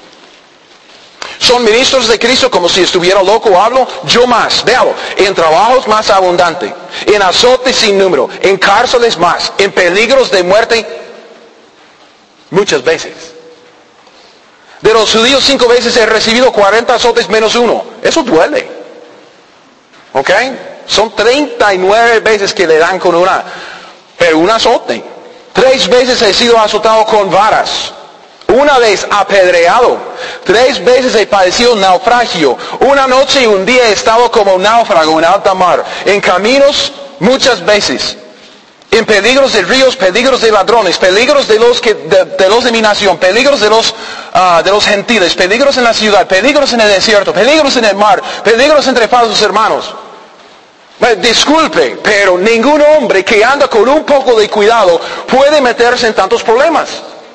A: son ministros de Cristo como si estuviera loco, hablo, yo más, véalo, en trabajos más abundante, en azotes sin número, en cárceles más, en peligros de muerte muchas veces. De los judíos cinco veces he recibido cuarenta azotes menos uno. Eso duele. ¿Ok? Son treinta y nueve veces que le dan con una, pero un azote. Tres veces he sido azotado con varas. Una vez apedreado. Tres veces he padecido naufragio. Una noche y un día he estado como náufrago en alta mar. En caminos muchas veces. En peligros de ríos, peligros de ladrones, peligros de los, que, de, de, los de mi nación, peligros de los, uh, de los gentiles, peligros en la ciudad, peligros en el desierto, peligros en el mar, peligros entre falsos hermanos. Bueno, disculpe, pero ningún hombre que anda con un poco de cuidado puede meterse en tantos problemas.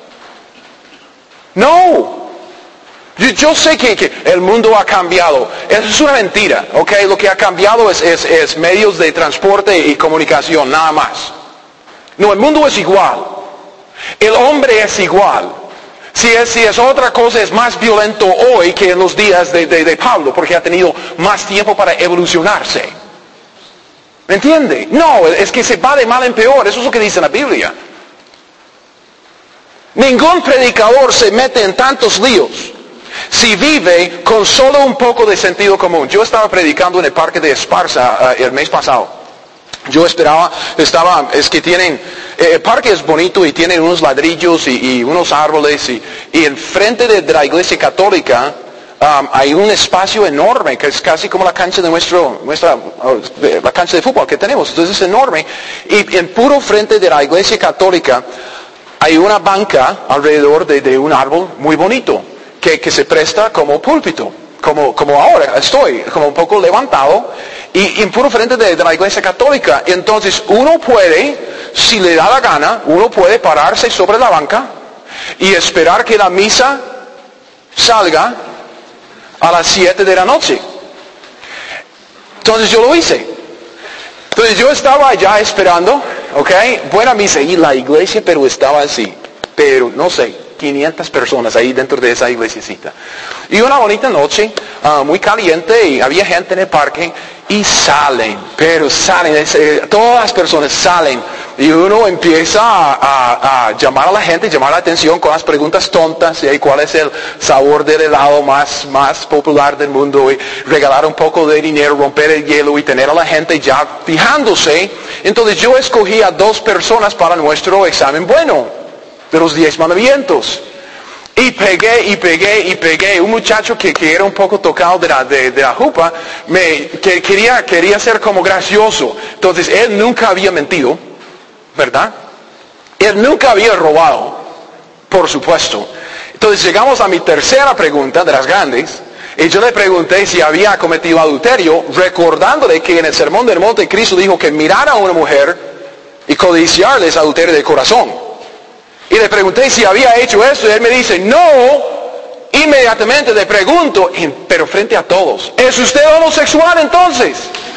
A: No. Yo, yo sé que, que el mundo ha cambiado. Eso es una mentira, ¿ok? Lo que ha cambiado es, es, es medios de transporte y comunicación, nada más. No, el mundo es igual. El hombre es igual. Si es, si es otra cosa, es más violento hoy que en los días de, de, de Pablo, porque ha tenido más tiempo para evolucionarse. ¿Me entiende? No, es que se va de mal en peor. Eso es lo que dice la Biblia. Ningún predicador se mete en tantos líos si vive con solo un poco de sentido común. Yo estaba predicando en el parque de Esparza uh, el mes pasado. Yo esperaba, estaba, es que tienen, eh, el parque es bonito y tienen unos ladrillos y, y unos árboles y, y enfrente de, de la iglesia católica Um, hay un espacio enorme que es casi como la cancha de nuestro, nuestra, uh, la cancha de fútbol que tenemos. Entonces es enorme. Y en puro frente de la iglesia católica hay una banca alrededor de, de un árbol muy bonito que, que se presta como púlpito. Como, como ahora estoy, como un poco levantado. Y, y en puro frente de, de la iglesia católica. Entonces uno puede, si le da la gana, uno puede pararse sobre la banca y esperar que la misa salga a las siete de la noche. Entonces yo lo hice. Entonces yo estaba allá esperando, ¿ok? Buena misa. Y la iglesia, pero estaba así. Pero, no sé, quinientas personas ahí dentro de esa iglesiecita. Y una bonita noche, uh, muy caliente, y había gente en el parque, y salen, pero salen, es, eh, todas las personas salen. Y uno empieza a, a, a llamar a la gente, llamar la atención con las preguntas tontas, y cuál es el sabor del helado más, más popular del mundo, y regalar un poco de dinero, romper el hielo y tener a la gente ya fijándose. Entonces yo escogí a dos personas para nuestro examen bueno, de los diez mandamientos. Y pegué, y pegué, y pegué. Un muchacho que, que era un poco tocado de la, de, de la jupa, me, que quería, quería ser como gracioso. Entonces él nunca había mentido, ¿verdad? Él nunca había robado, por supuesto. Entonces llegamos a mi tercera pregunta de las grandes, y yo le pregunté si había cometido adulterio, recordándole que en el Sermón del Monte Cristo dijo que mirar a una mujer y codiciarle es adulterio de corazón. Y le pregunté si había hecho eso, y él me dice, no. Inmediatamente le pregunto, pero frente a todos, ¿es usted homosexual entonces?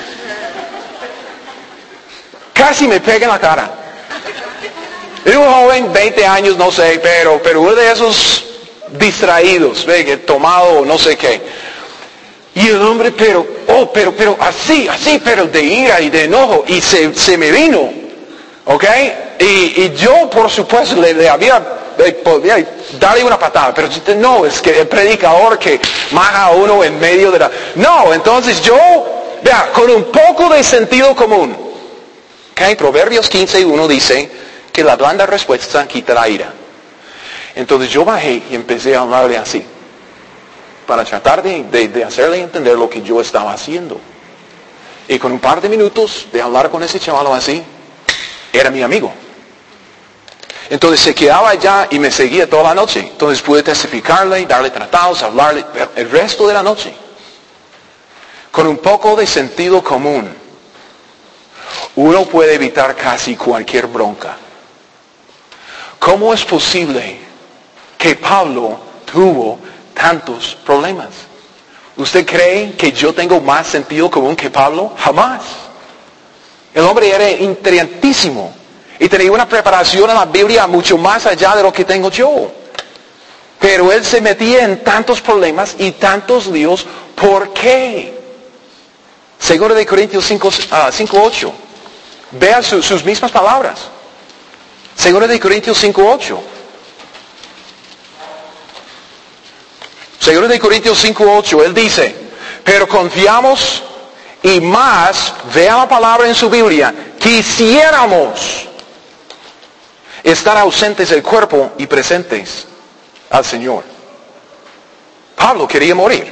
A: Casi me pega en la cara. Era un joven, veinte años, no sé, pero, pero uno de esos distraídos, ve, tomado no sé qué. Y el hombre, pero, oh, pero, pero, así, así, pero de ira y de enojo, y se, se me vino, ¿ok? Y, y yo, por supuesto, le, le había, le podía darle una patada, pero no, es que el predicador que maja a uno en medio de la... No, entonces yo, vea, con un poco de sentido común, ¿ok? Proverbios quince uno dice que la blanda respuesta quita la ira. Entonces yo bajé y empecé a hablarle así, para tratar de, de, de hacerle entender lo que yo estaba haciendo. Y con un par de minutos de hablar con ese chaval así, era mi amigo. Entonces se quedaba allá y me seguía toda la noche. Entonces pude testificarle, darle tratados, hablarle el resto de la noche. Con un poco de sentido común, uno puede evitar casi cualquier bronca. ¿Cómo es posible que Pablo tuvo tantos problemas? ¿Usted cree que yo tengo más sentido común que Pablo? Jamás. El hombre era inteligentísimo y tenía una preparación en la Biblia mucho más allá de lo que tengo yo. Pero él se metía en tantos problemas y tantos líos. ¿Por qué? Segunda de Corintios cinco ocho. Vea su, sus mismas palabras. Segunda de Corintios cinco ocho. Segunda de Corintios cinco ocho. Él dice, pero confiamos y más, vea la palabra en su Biblia, quisiéramos estar ausentes del cuerpo y presentes al Señor. Pablo quería morir.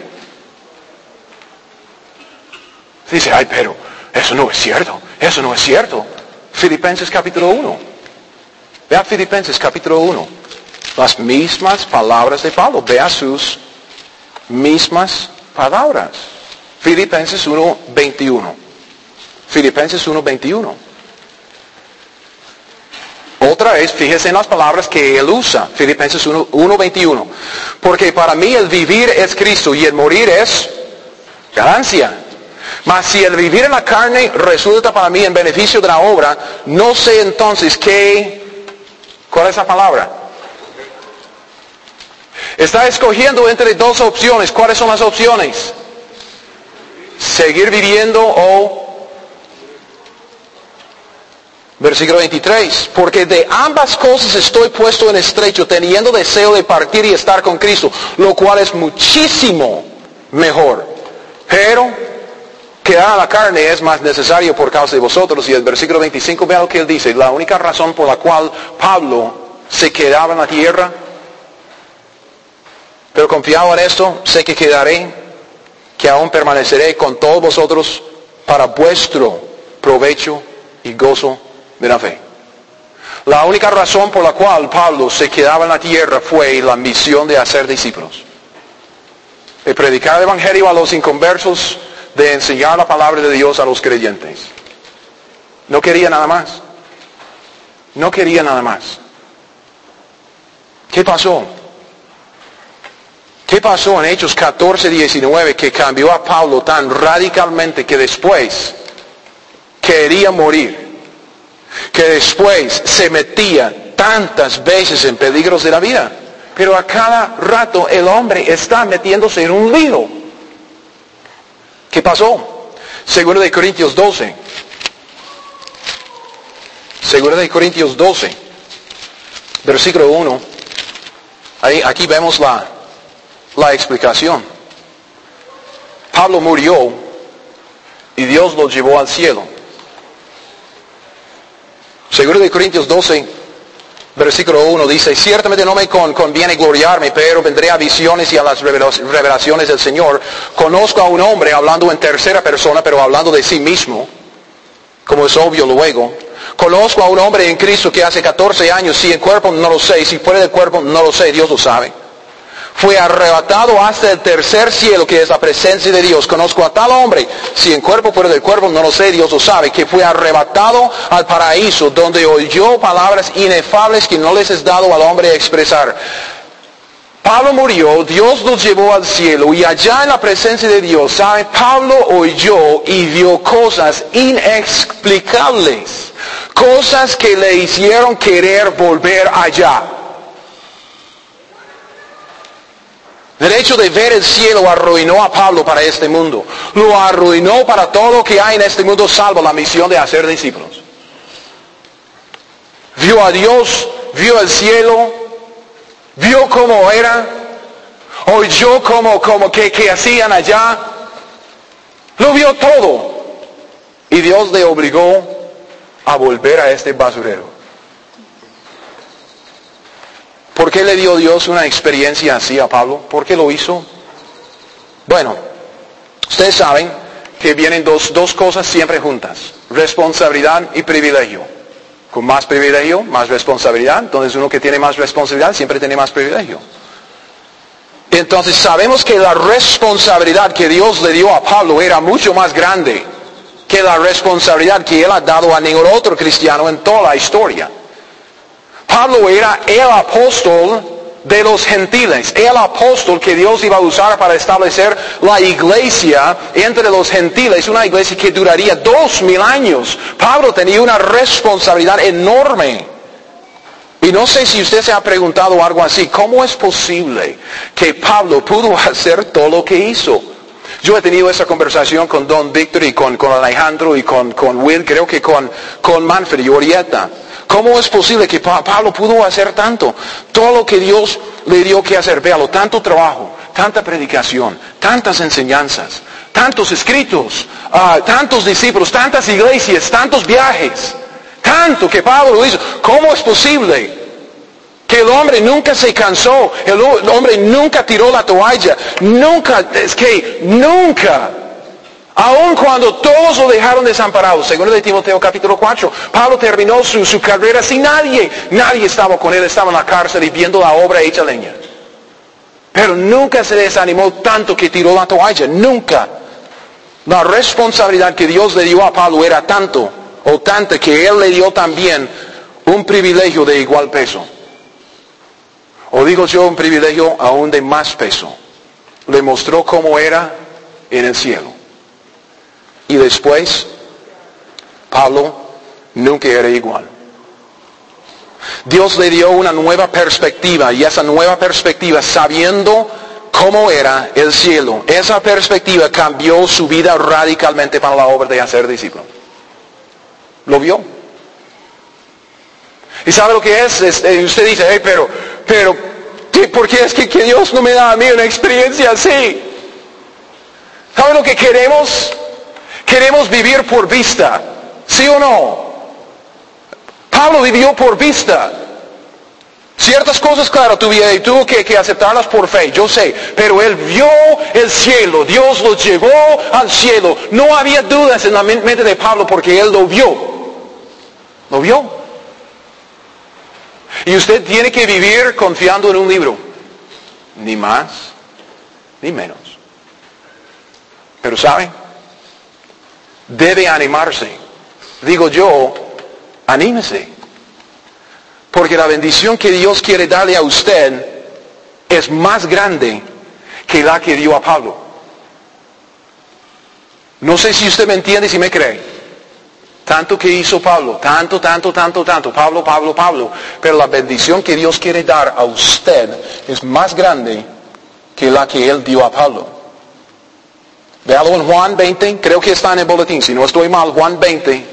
A: Dice, ay, pero eso no es cierto, eso no es cierto. Filipenses capítulo uno. Vea Filipenses capítulo uno. Las mismas palabras de Pablo. Vea sus mismas palabras. Filipenses uno veintiuno. Filipenses uno veintiuno. Otra vez, fíjese en las palabras que él usa. Filipenses uno veintiuno. Porque para mí el vivir es Cristo y el morir es ganancia. Mas si el vivir en la carne resulta para mí en beneficio de la obra, no sé entonces qué... ¿Cuál es la palabra? Está escogiendo entre dos opciones. ¿Cuáles son las opciones? Seguir viviendo o... Versículo veintitrés. Porque de ambas cosas estoy puesto en estrecho, teniendo deseo de partir y estar con Cristo, lo cual es muchísimo mejor. Pero quedar a la carne es más necesario por causa de vosotros. Y el versículo veinticinco, vea lo que él dice. La única razón por la cual Pablo se quedaba en la tierra Pero confiado en esto, sé que quedaré, que aún permaneceré con todos vosotros para vuestro provecho y gozo de la fe. La única razón por la cual Pablo se quedaba en la tierra fue la misión de hacer discípulos. De predicar el evangelio a los inconversos, de enseñar la palabra de Dios a los creyentes. No quería nada más. No quería nada más. ¿Qué pasó? ¿Qué pasó en Hechos catorce, diecinueve que cambió a Pablo tan radicalmente que después quería morir? Que después se metía tantas veces en peligros de la vida. Pero a cada rato el hombre está metiéndose en un lío. ¿Qué pasó? Segundo de Corintios doce. Segundo de Corintios doce. Versículo uno. Ahí, aquí vemos la, la explicación. Pablo murió y Dios lo llevó al cielo. Segundo de Corintios doce, versículo uno dice, ciertamente no me con, conviene gloriarme, pero vendré a visiones y a las revelaciones del Señor. Conozco a un hombre hablando en tercera persona, pero hablando de sí mismo, como es obvio luego. Conozco a un hombre en Cristo que hace catorce años, si en cuerpo no lo sé, si fuera del cuerpo no lo sé, Dios lo sabe. Fue arrebatado hasta el tercer cielo, que es la presencia de Dios. Conozco a tal hombre, si en cuerpo fuera del cuerpo no lo sé, Dios lo sabe, que fue arrebatado al paraíso, donde oyó palabras inefables que no les es dado al hombre expresar. Pablo murió, Dios lo llevó al cielo, y allá en la presencia de Dios, ¿sabe? Pablo oyó y vio cosas inexplicables. Cosas que le hicieron querer volver allá. El hecho de ver el cielo arruinó a Pablo para este mundo. Lo arruinó para todo lo que hay en este mundo, salvo la misión de hacer discípulos. Vio a Dios, vio el cielo, vio cómo era, oyó cómo, cómo que, que hacían allá. Lo vio todo. Y Dios le obligó a volver a este basurero. ¿Por qué le dio Dios una experiencia así a Pablo? ¿Por qué lo hizo? Bueno, ustedes saben que vienen dos, dos cosas siempre juntas. Responsabilidad y privilegio. Con más privilegio, más responsabilidad. Entonces uno que tiene más responsabilidad siempre tiene más privilegio. Entonces sabemos que la responsabilidad que Dios le dio a Pablo era mucho más grande que la responsabilidad que Él ha dado a ningún otro cristiano en toda la historia. Pablo era el apóstol de los gentiles, el apóstol que Dios iba a usar para establecer la iglesia entre los gentiles, una iglesia que duraría dos mil años. Pablo tenía una responsabilidad enorme. Y no sé si usted se ha preguntado algo así, ¿cómo es posible que Pablo pudo hacer todo lo que hizo? Yo he tenido esa conversación con Don Víctor y con, con Alejandro y con, con Will, creo que con, con Manfred y Orieta. ¿Cómo es posible que Pablo pudo hacer tanto? Todo lo que Dios le dio que hacer, véalo, tanto trabajo, tanta predicación, tantas enseñanzas, tantos escritos, uh, tantos discípulos, tantas iglesias, tantos viajes, tanto que Pablo lo hizo. ¿Cómo es posible que el hombre nunca se cansó, el hombre nunca tiró la toalla, nunca, es que nunca, aun cuando todos lo dejaron desamparado? Segundo de Timoteo capítulo cuatro, Pablo terminó su, su carrera sin nadie, nadie estaba con él, estaba en la cárcel y viendo la obra hecha leña. Pero nunca se desanimó tanto que tiró la toalla, nunca. La responsabilidad que Dios le dio a Pablo era tanto, o tanta, que Él le dio también un privilegio de igual peso. O digo yo, un privilegio aún de más peso. Le mostró cómo era en el cielo. Y después, Pablo nunca era igual. Dios le dio una nueva perspectiva, y esa nueva perspectiva, sabiendo cómo era el cielo, esa perspectiva cambió su vida radicalmente para la obra de hacer discípulos. Lo vio. ¿Y sabe lo que es? es eh, usted dice, hey, pero, pero, ¿qué, ¿por qué es que, que Dios no me da a mí una experiencia así? ¿Sabe lo que queremos? Queremos vivir por vista, ¿sí o no? Pablo vivió por vista. Si Ciertas cosas, claro, tuve, tuvo que, que aceptarlas por fe, yo sé. Pero él vio el cielo, Dios lo llevó al cielo. No había dudas en la mente de Pablo porque él lo vio. Lo vio. Y usted tiene que vivir confiando en un libro. Ni más, ni menos. Pero ¿sabe? Debe animarse. Digo yo, anímese. Porque la bendición que Dios quiere darle a usted es más grande que la que dio a Pablo. No sé si usted me entiende, si me cree. Tanto que hizo Pablo, tanto, tanto, tanto, tanto, Pablo, Pablo, Pablo. Pero la bendición que Dios quiere dar a usted es más grande que la que Él dio a Pablo. Véalo en Juan veinte, creo que está en el boletín, si no estoy mal, Juan veinte.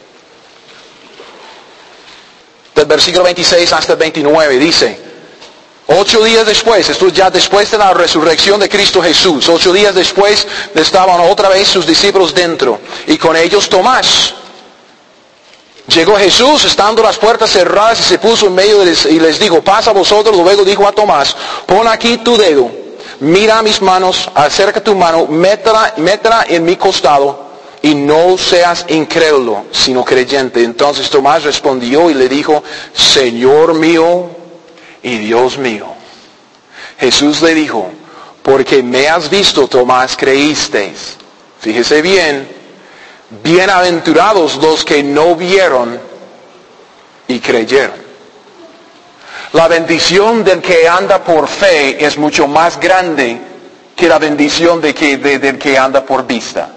A: Del versículo veintiséis hasta el veintinueve, dice, ocho días después, esto ya después de la resurrección de Cristo Jesús, ocho días después estaban otra vez sus discípulos dentro, y con ellos Tomás. Llegó Jesús, estando las puertas cerradas, y se puso en medio de les, y les dijo, pasa a vosotros. Luego dijo a Tomás, pon aquí tu dedo, mira mis manos, acerca tu mano, métela, métela en mi costado, y no seas incrédulo, sino creyente. Entonces Tomás respondió y le dijo, Señor mío y Dios mío. Jesús le dijo, porque me has visto, Tomás, creísteis. Fíjese bien, bienaventurados los que no vieron y creyeron. La bendición del que anda por fe es mucho más grande que la bendición de que, de, del que anda por vista.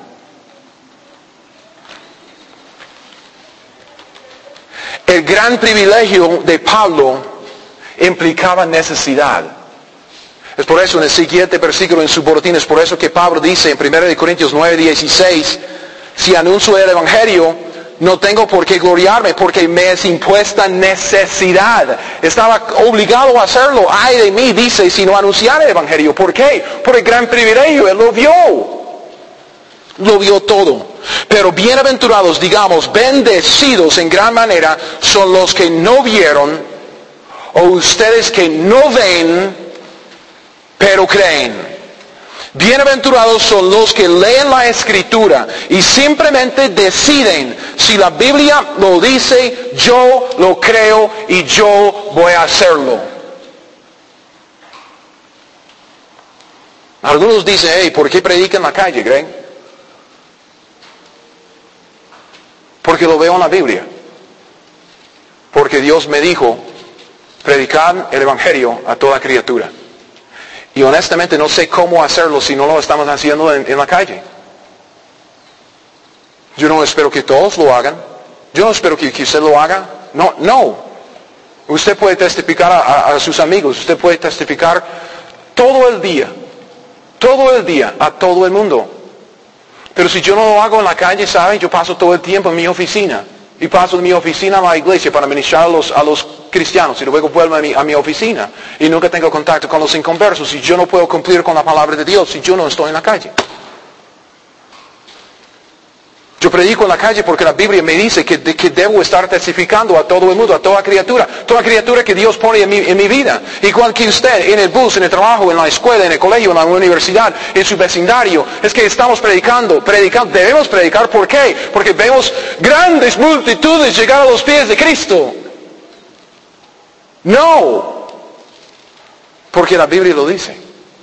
A: El gran privilegio de Pablo implicaba necesidad. Es por eso en el siguiente versículo en su boletín, es por eso que Pablo dice en primera de Corintios nueve, dieciséis, si anuncio el Evangelio, no tengo por qué gloriarme, porque me es impuesta necesidad. Estaba obligado a hacerlo. Ay de mí, dice, si no anunciara el Evangelio. ¿Por qué? Por el gran privilegio, él lo vio. Lo vio todo. Pero bienaventurados, digamos, bendecidos en gran manera, son los que no vieron, o ustedes que no ven, pero creen. Bienaventurados son los que leen la Escritura y simplemente deciden, si la Biblia lo dice, yo lo creo y yo voy a hacerlo. Algunos dicen, hey, ¿por qué predica en la calle, Greg? Porque lo veo en la Biblia. Porque Dios me dijo, predicar el Evangelio a toda criatura. Y honestamente no sé cómo hacerlo si no lo estamos haciendo en, en la calle. Yo no espero que todos lo hagan. Yo no espero que, que usted lo haga. No, no. Usted puede testificar a, a, a sus amigos. Usted puede testificar todo el día. Todo el día a todo el mundo. Pero si yo no lo hago en la calle, ¿saben? Yo paso todo el tiempo en mi oficina. Y paso de mi oficina a la iglesia para ministrar a los, a los cristianos. Y luego vuelvo a mi, a mi oficina. Y nunca tengo contacto con los inconversos. Y yo no puedo cumplir con la palabra de Dios si yo no estoy en la calle. Yo predico en la calle porque la Biblia me dice que, de, que debo estar testificando a todo el mundo, a toda criatura. Toda criatura que Dios pone en mi, en mi vida. Igual que usted, en el bus, en el trabajo, en la escuela, en el colegio, en la universidad, en su vecindario. Es que estamos predicando, predicando. Debemos predicar, ¿por qué? Porque vemos grandes multitudes llegar a los pies de Cristo. No. Porque la Biblia lo dice.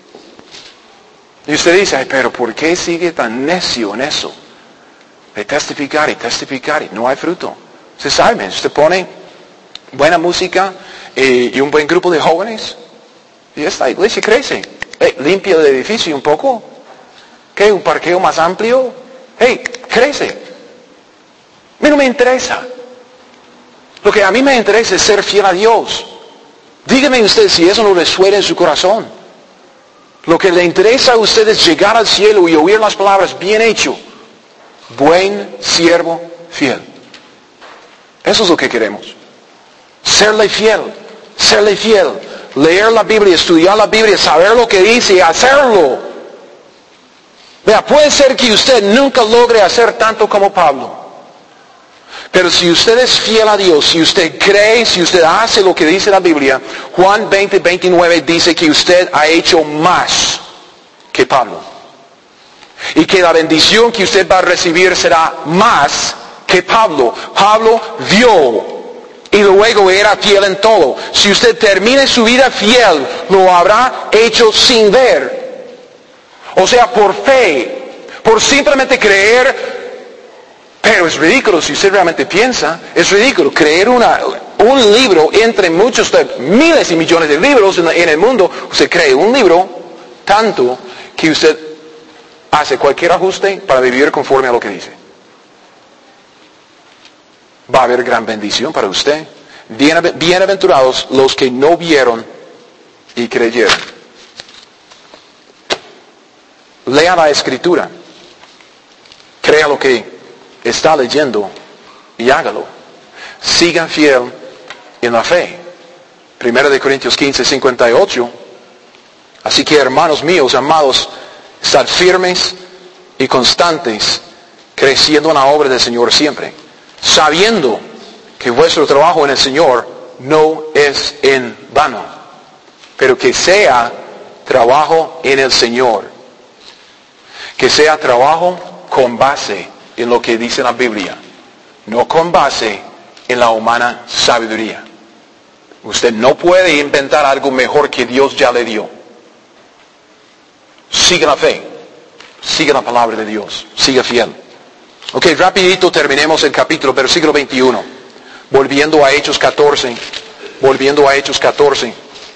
A: Y usted dice, ay, pero ¿por qué sigue tan necio en eso? De testificar y testificar y no hay fruto. Usted sabe, usted pone buena música y, y un buen grupo de jóvenes y esta iglesia crece. Hey, limpia el edificio un poco. ¿Qué? ¿Un parqueo más amplio? Hey, crece. A mí no me interesa. Lo que a mí me interesa es ser fiel a Dios. Dígame usted si eso no le suena en su corazón. Lo que le interesa a usted es llegar al cielo y oír las palabras, bien hecho. Buen siervo fiel. Eso es lo que queremos. Serle fiel. Serle fiel. Leer la Biblia, estudiar la Biblia, saber lo que dice y hacerlo. Vea, puede ser que usted nunca logre hacer tanto como Pablo. Pero si usted es fiel a Dios, si usted cree, si usted hace lo que dice la Biblia, Juan veinte, veintinueve dice que usted ha hecho más que Pablo. Y que la bendición que usted va a recibir será más que Pablo. Pablo vio y luego era fiel en todo. Si usted termina su vida fiel, lo habrá hecho sin ver. O sea, por fe, por simplemente creer. Pero es ridículo si usted realmente piensa. Es ridículo creer una, un libro entre muchos, miles y millones de libros en, en el mundo. Usted cree un libro tanto que usted hace cualquier ajuste para vivir conforme a lo que dice. Va a haber gran bendición para usted. Bienaventurados los que no vieron y creyeron. Lea la Escritura. Crea lo que está leyendo y hágalo. Siga fiel en la fe. Primera de Corintios quince, cincuenta y ocho. Así que, hermanos míos, amados, estad firmes y constantes, creciendo en la obra del Señor siempre, sabiendo que vuestro trabajo en el Señor no es en vano, pero que sea trabajo en el Señor, que sea trabajo con base en lo que dice la Biblia, no con base en la humana sabiduría. Usted no puede inventar algo mejor que Dios ya le dio. Siga la fe, siga la palabra de Dios, siga fiel. Ok, rapidito terminemos el capítulo, versículo veintiuno. Volviendo a Hechos catorce, volviendo a Hechos catorce.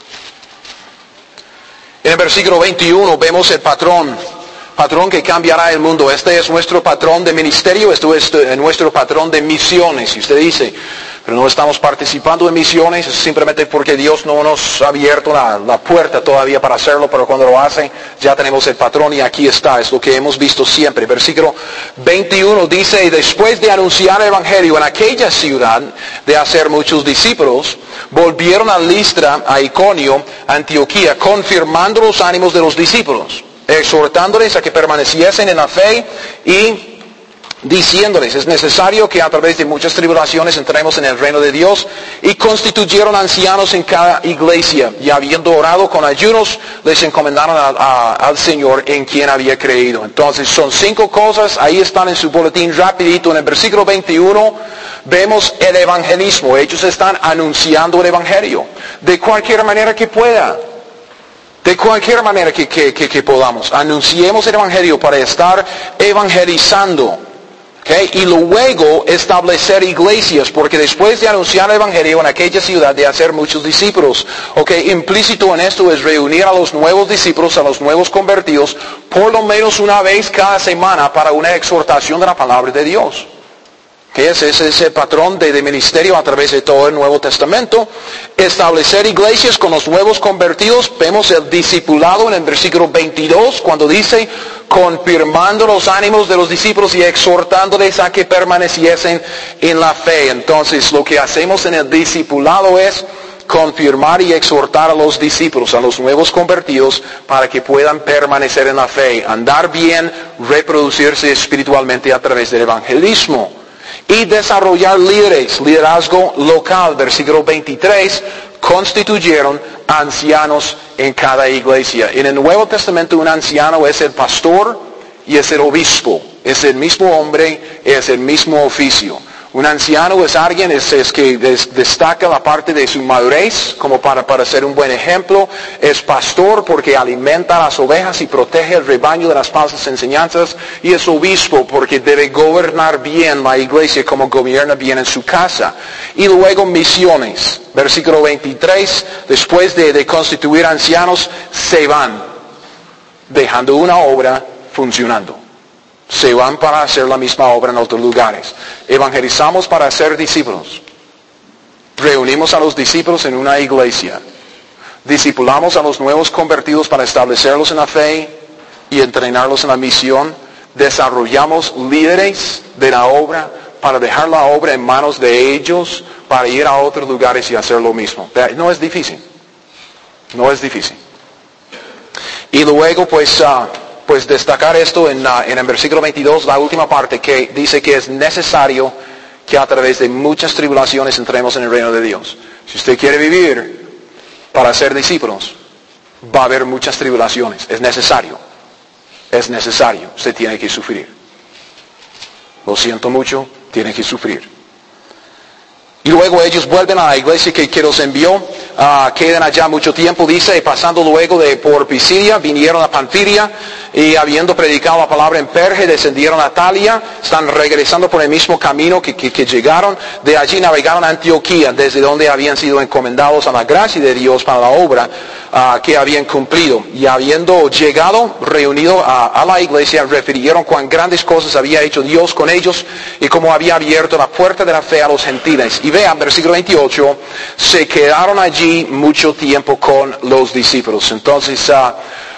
A: En el versículo veintiuno vemos el patrón, patrón que cambiará el mundo. Este es nuestro patrón de ministerio, esto es nuestro patrón de misiones. Y usted dice, pero no estamos participando en misiones, es simplemente porque Dios no nos ha abierto la, la puerta todavía para hacerlo, pero cuando lo hace, ya tenemos el patrón y aquí está, es lo que hemos visto siempre. Versículo veintiuno dice, y después de anunciar el Evangelio en aquella ciudad, de hacer muchos discípulos, volvieron a Listra, a Iconio, a Antioquía, confirmando los ánimos de los discípulos, exhortándoles a que permaneciesen en la fe y diciéndoles, es necesario que a través de muchas tribulaciones entremos en el reino de Dios, y constituyeron ancianos en cada iglesia, y habiendo orado con ayunos, les encomendaron a, a, al Señor en quien había creído. Entonces son cinco cosas, ahí están en su boletín rapidito. En el versículo veintiuno vemos el evangelismo. Ellos están anunciando el evangelio de cualquier manera que pueda. De cualquier manera que, que, que, que podamos. Anunciemos el evangelio para estar evangelizando. Okay. Y luego establecer iglesias, porque después de anunciar el Evangelio en aquella ciudad, de hacer muchos discípulos, okay, implícito en esto es reunir a los nuevos discípulos, a los nuevos convertidos, por lo menos una vez cada semana para una exhortación de la palabra de Dios. Que ese es ese patrón de, de ministerio a través de todo el Nuevo Testamento. Establecer iglesias con los nuevos convertidos. Vemos el discipulado en el versículo veintidós, cuando dice, confirmando los ánimos de los discípulos y exhortándoles a que permaneciesen en la fe. Entonces, lo que hacemos en el discipulado es confirmar y exhortar a los discípulos, a los nuevos convertidos, para que puedan permanecer en la fe, andar bien, reproducirse espiritualmente a través del evangelismo. Y desarrollar líderes, liderazgo local. Versículo veintitrés, constituyeron ancianos en cada iglesia. En el Nuevo Testamento un anciano es el pastor y es el obispo. Es el mismo hombre, es el mismo oficio. Un anciano es alguien es, es que des, destaca la parte de su madurez como para, para ser un buen ejemplo. Es pastor porque alimenta a las ovejas y protege el rebaño de las falsas enseñanzas. Y es obispo porque debe gobernar bien la iglesia como gobierna bien en su casa. Y luego misiones. Versículo veintitrés, después de, de constituir ancianos, se van, dejando una obra funcionando. Se van para hacer la misma obra en otros lugares. Evangelizamos para hacer discípulos. Reunimos a los discípulos en una iglesia. Discipulamos a los nuevos convertidos para establecerlos en la fe y entrenarlos en la misión. Desarrollamos líderes de la obra para dejar la obra en manos de ellos, para ir a otros lugares y hacer lo mismo. No es difícil. No es difícil. Y luego pues... Uh, Pues destacar esto en, uh, en el versículo veintidós, la última parte, que dice que es necesario que a través de muchas tribulaciones entremos en el reino de Dios. Si usted quiere vivir para ser discípulos, va a haber muchas tribulaciones. Es necesario. Es necesario. Usted tiene que sufrir. Lo siento mucho, tiene que sufrir. Y luego ellos vuelven a la iglesia que, que los envió, uh, quedan allá mucho tiempo, dice, y pasando luego de por Pisidia, vinieron a Panfilia, y habiendo predicado la palabra en Perge, descendieron a Talia, están regresando por el mismo camino que, que, que llegaron, de allí navegaron a Antioquía, desde donde habían sido encomendados a la gracia de Dios para la obra uh, que habían cumplido. Y habiendo llegado, reunido a, a la iglesia, refirieron cuán grandes cosas había hecho Dios con ellos, y cómo había abierto la puerta de la fe a los gentiles. Y vean, versículo veintiocho, se quedaron allí mucho tiempo con los discípulos. Entonces, uh,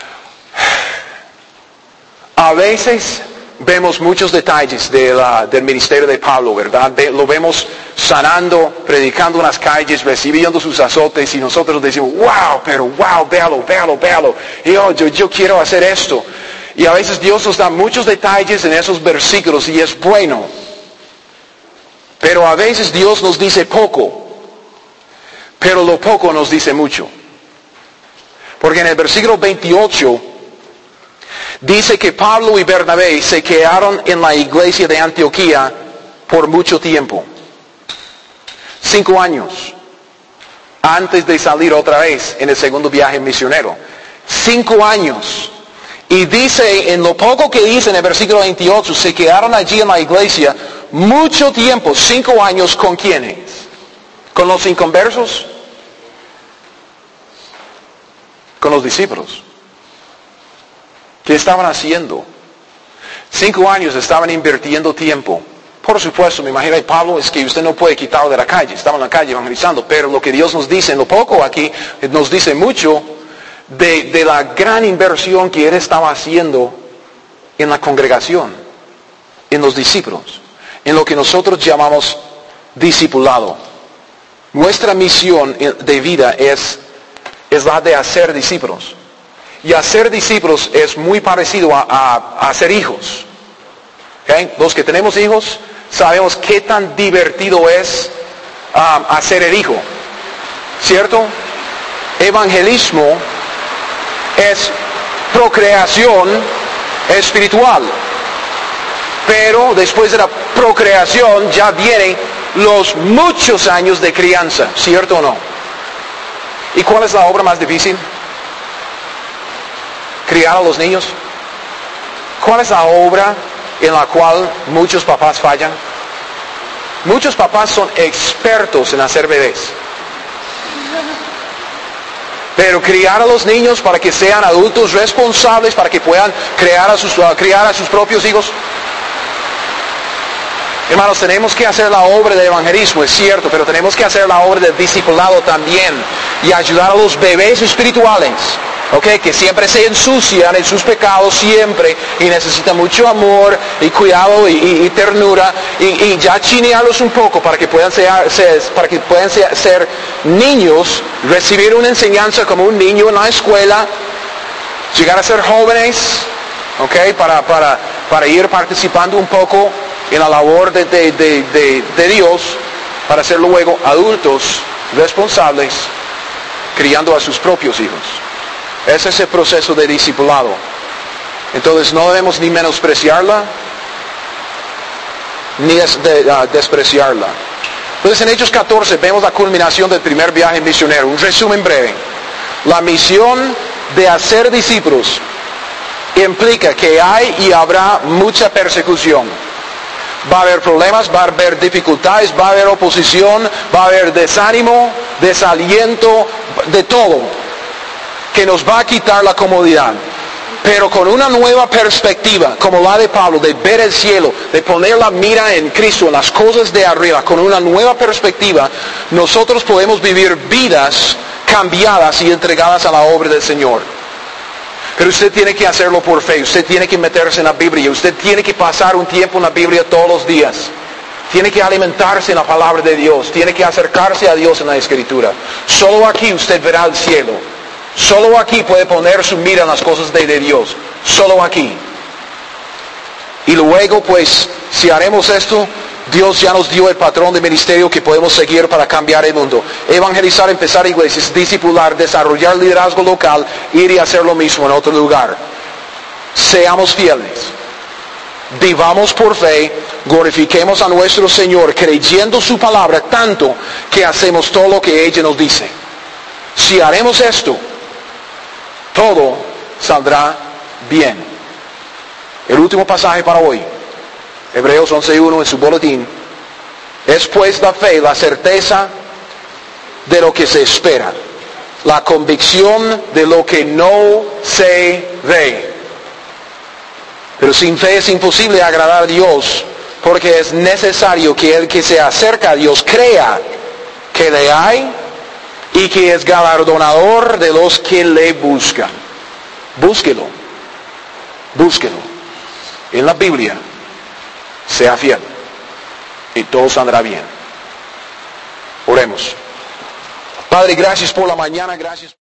A: a veces vemos muchos detalles de la, del ministerio de Pablo, ¿verdad? Ve, lo vemos sanando, predicando en las calles, recibiendo sus azotes, y nosotros decimos, wow, pero wow, véalo, véalo, véalo. Y oh, yo, yo quiero hacer esto. Y a veces Dios nos da muchos detalles en esos versículos, y es bueno. Pero a veces Dios nos dice poco, pero lo poco nos dice mucho. Porque en el versículo veintiocho dice que Pablo y Bernabé se quedaron en la iglesia de Antioquía por mucho tiempo. Cinco años antes de salir otra vez en el segundo viaje misionero. Cinco años. Y dice, en lo poco que dice en el versículo veintiocho, se quedaron allí en la iglesia mucho tiempo, cinco años, ¿con quiénes? ¿Con los inconversos? Con los discípulos. ¿Qué estaban haciendo? Cinco años estaban invirtiendo tiempo. Por supuesto, me imagino, Pablo, es que usted no puede quitarlo de la calle. Estaba en la calle evangelizando, pero lo que Dios nos dice en lo poco aquí, nos dice mucho de, de la gran inversión que él estaba haciendo en la congregación, en los discípulos, en lo que nosotros llamamos discipulado. Nuestra misión de vida es, es la de hacer discípulos. Y hacer discípulos es muy parecido a, a, a hacer hijos. ¿Okay? Los que tenemos hijos sabemos qué tan divertido es um, hacer el hijo. ¿Cierto? Evangelismo es procreación espiritual. Pero después de la procreación ya vienen los muchos años de crianza. ¿Cierto o no? ¿Y cuál es la obra más difícil? Criar a los niños. ¿Cuál es la obra en la cual muchos papás fallan? Muchos papás son expertos en hacer bebés. Pero criar a los niños para que sean adultos responsables, para que puedan criar a sus, uh, criar a sus propios hijos. Hermanos, tenemos que hacer la obra del evangelismo, es cierto, pero tenemos que hacer la obra del discipulado también y ayudar a los bebés espirituales, ¿ok? Que siempre se ensucian en sus pecados siempre y necesitan mucho amor y cuidado y, y, y ternura y, y ya chinearlos un poco para que puedan ser, ser para que puedan ser, ser niños, recibir una enseñanza como un niño en la escuela, llegar a ser jóvenes, ¿ok? Para, para, para ir participando un poco en la labor de, de, de, de, de Dios, para ser luego adultos responsables, criando a sus propios hijos. Ese es el proceso de discipulado. Entonces no debemos ni menospreciarla, ni des, de, uh, despreciarla. Entonces en Hechos catorce vemos la culminación del primer viaje misionero. Un resumen breve. La misión de hacer discípulos implica que hay y habrá mucha persecución. Va a haber problemas, va a haber dificultades, va a haber oposición, va a haber desánimo, desaliento, de todo, que nos va a quitar la comodidad. Pero con una nueva perspectiva, como la de Pablo, de ver el cielo, de poner la mira en Cristo, en las cosas de arriba, con una nueva perspectiva, nosotros podemos vivir vidas cambiadas y entregadas a la obra del Señor. Pero usted tiene que hacerlo por fe, usted tiene que meterse en la Biblia, usted tiene que pasar un tiempo en la Biblia todos los días. Tiene que alimentarse en la palabra de Dios, tiene que acercarse a Dios en la Escritura. Solo aquí usted verá el cielo. Solo aquí puede poner su mira en las cosas de, de Dios. Solo aquí. Y luego, pues, si haremos esto, Dios ya nos dio el patrón de ministerio que podemos seguir para cambiar el mundo. Evangelizar, empezar iglesias, discipular, desarrollar liderazgo local, ir y hacer lo mismo en otro lugar. Seamos fieles. Vivamos por fe, glorifiquemos a nuestro Señor creyendo su palabra tanto que hacemos todo lo que ella nos dice. Si haremos esto, todo saldrá bien. El último pasaje para hoy, Hebreos once uno en su boletín. Es pues la fe, la certeza de lo que se espera, la convicción de lo que no se ve. Pero sin fe es imposible agradar a Dios, porque es necesario que el que se acerca a Dios crea que le hay y que es galardonador de los que le buscan. Búsquelo, búsquelo. En la Biblia, sea fiel y todo saldrá bien. Oremos. Padre, gracias por la mañana, gracias.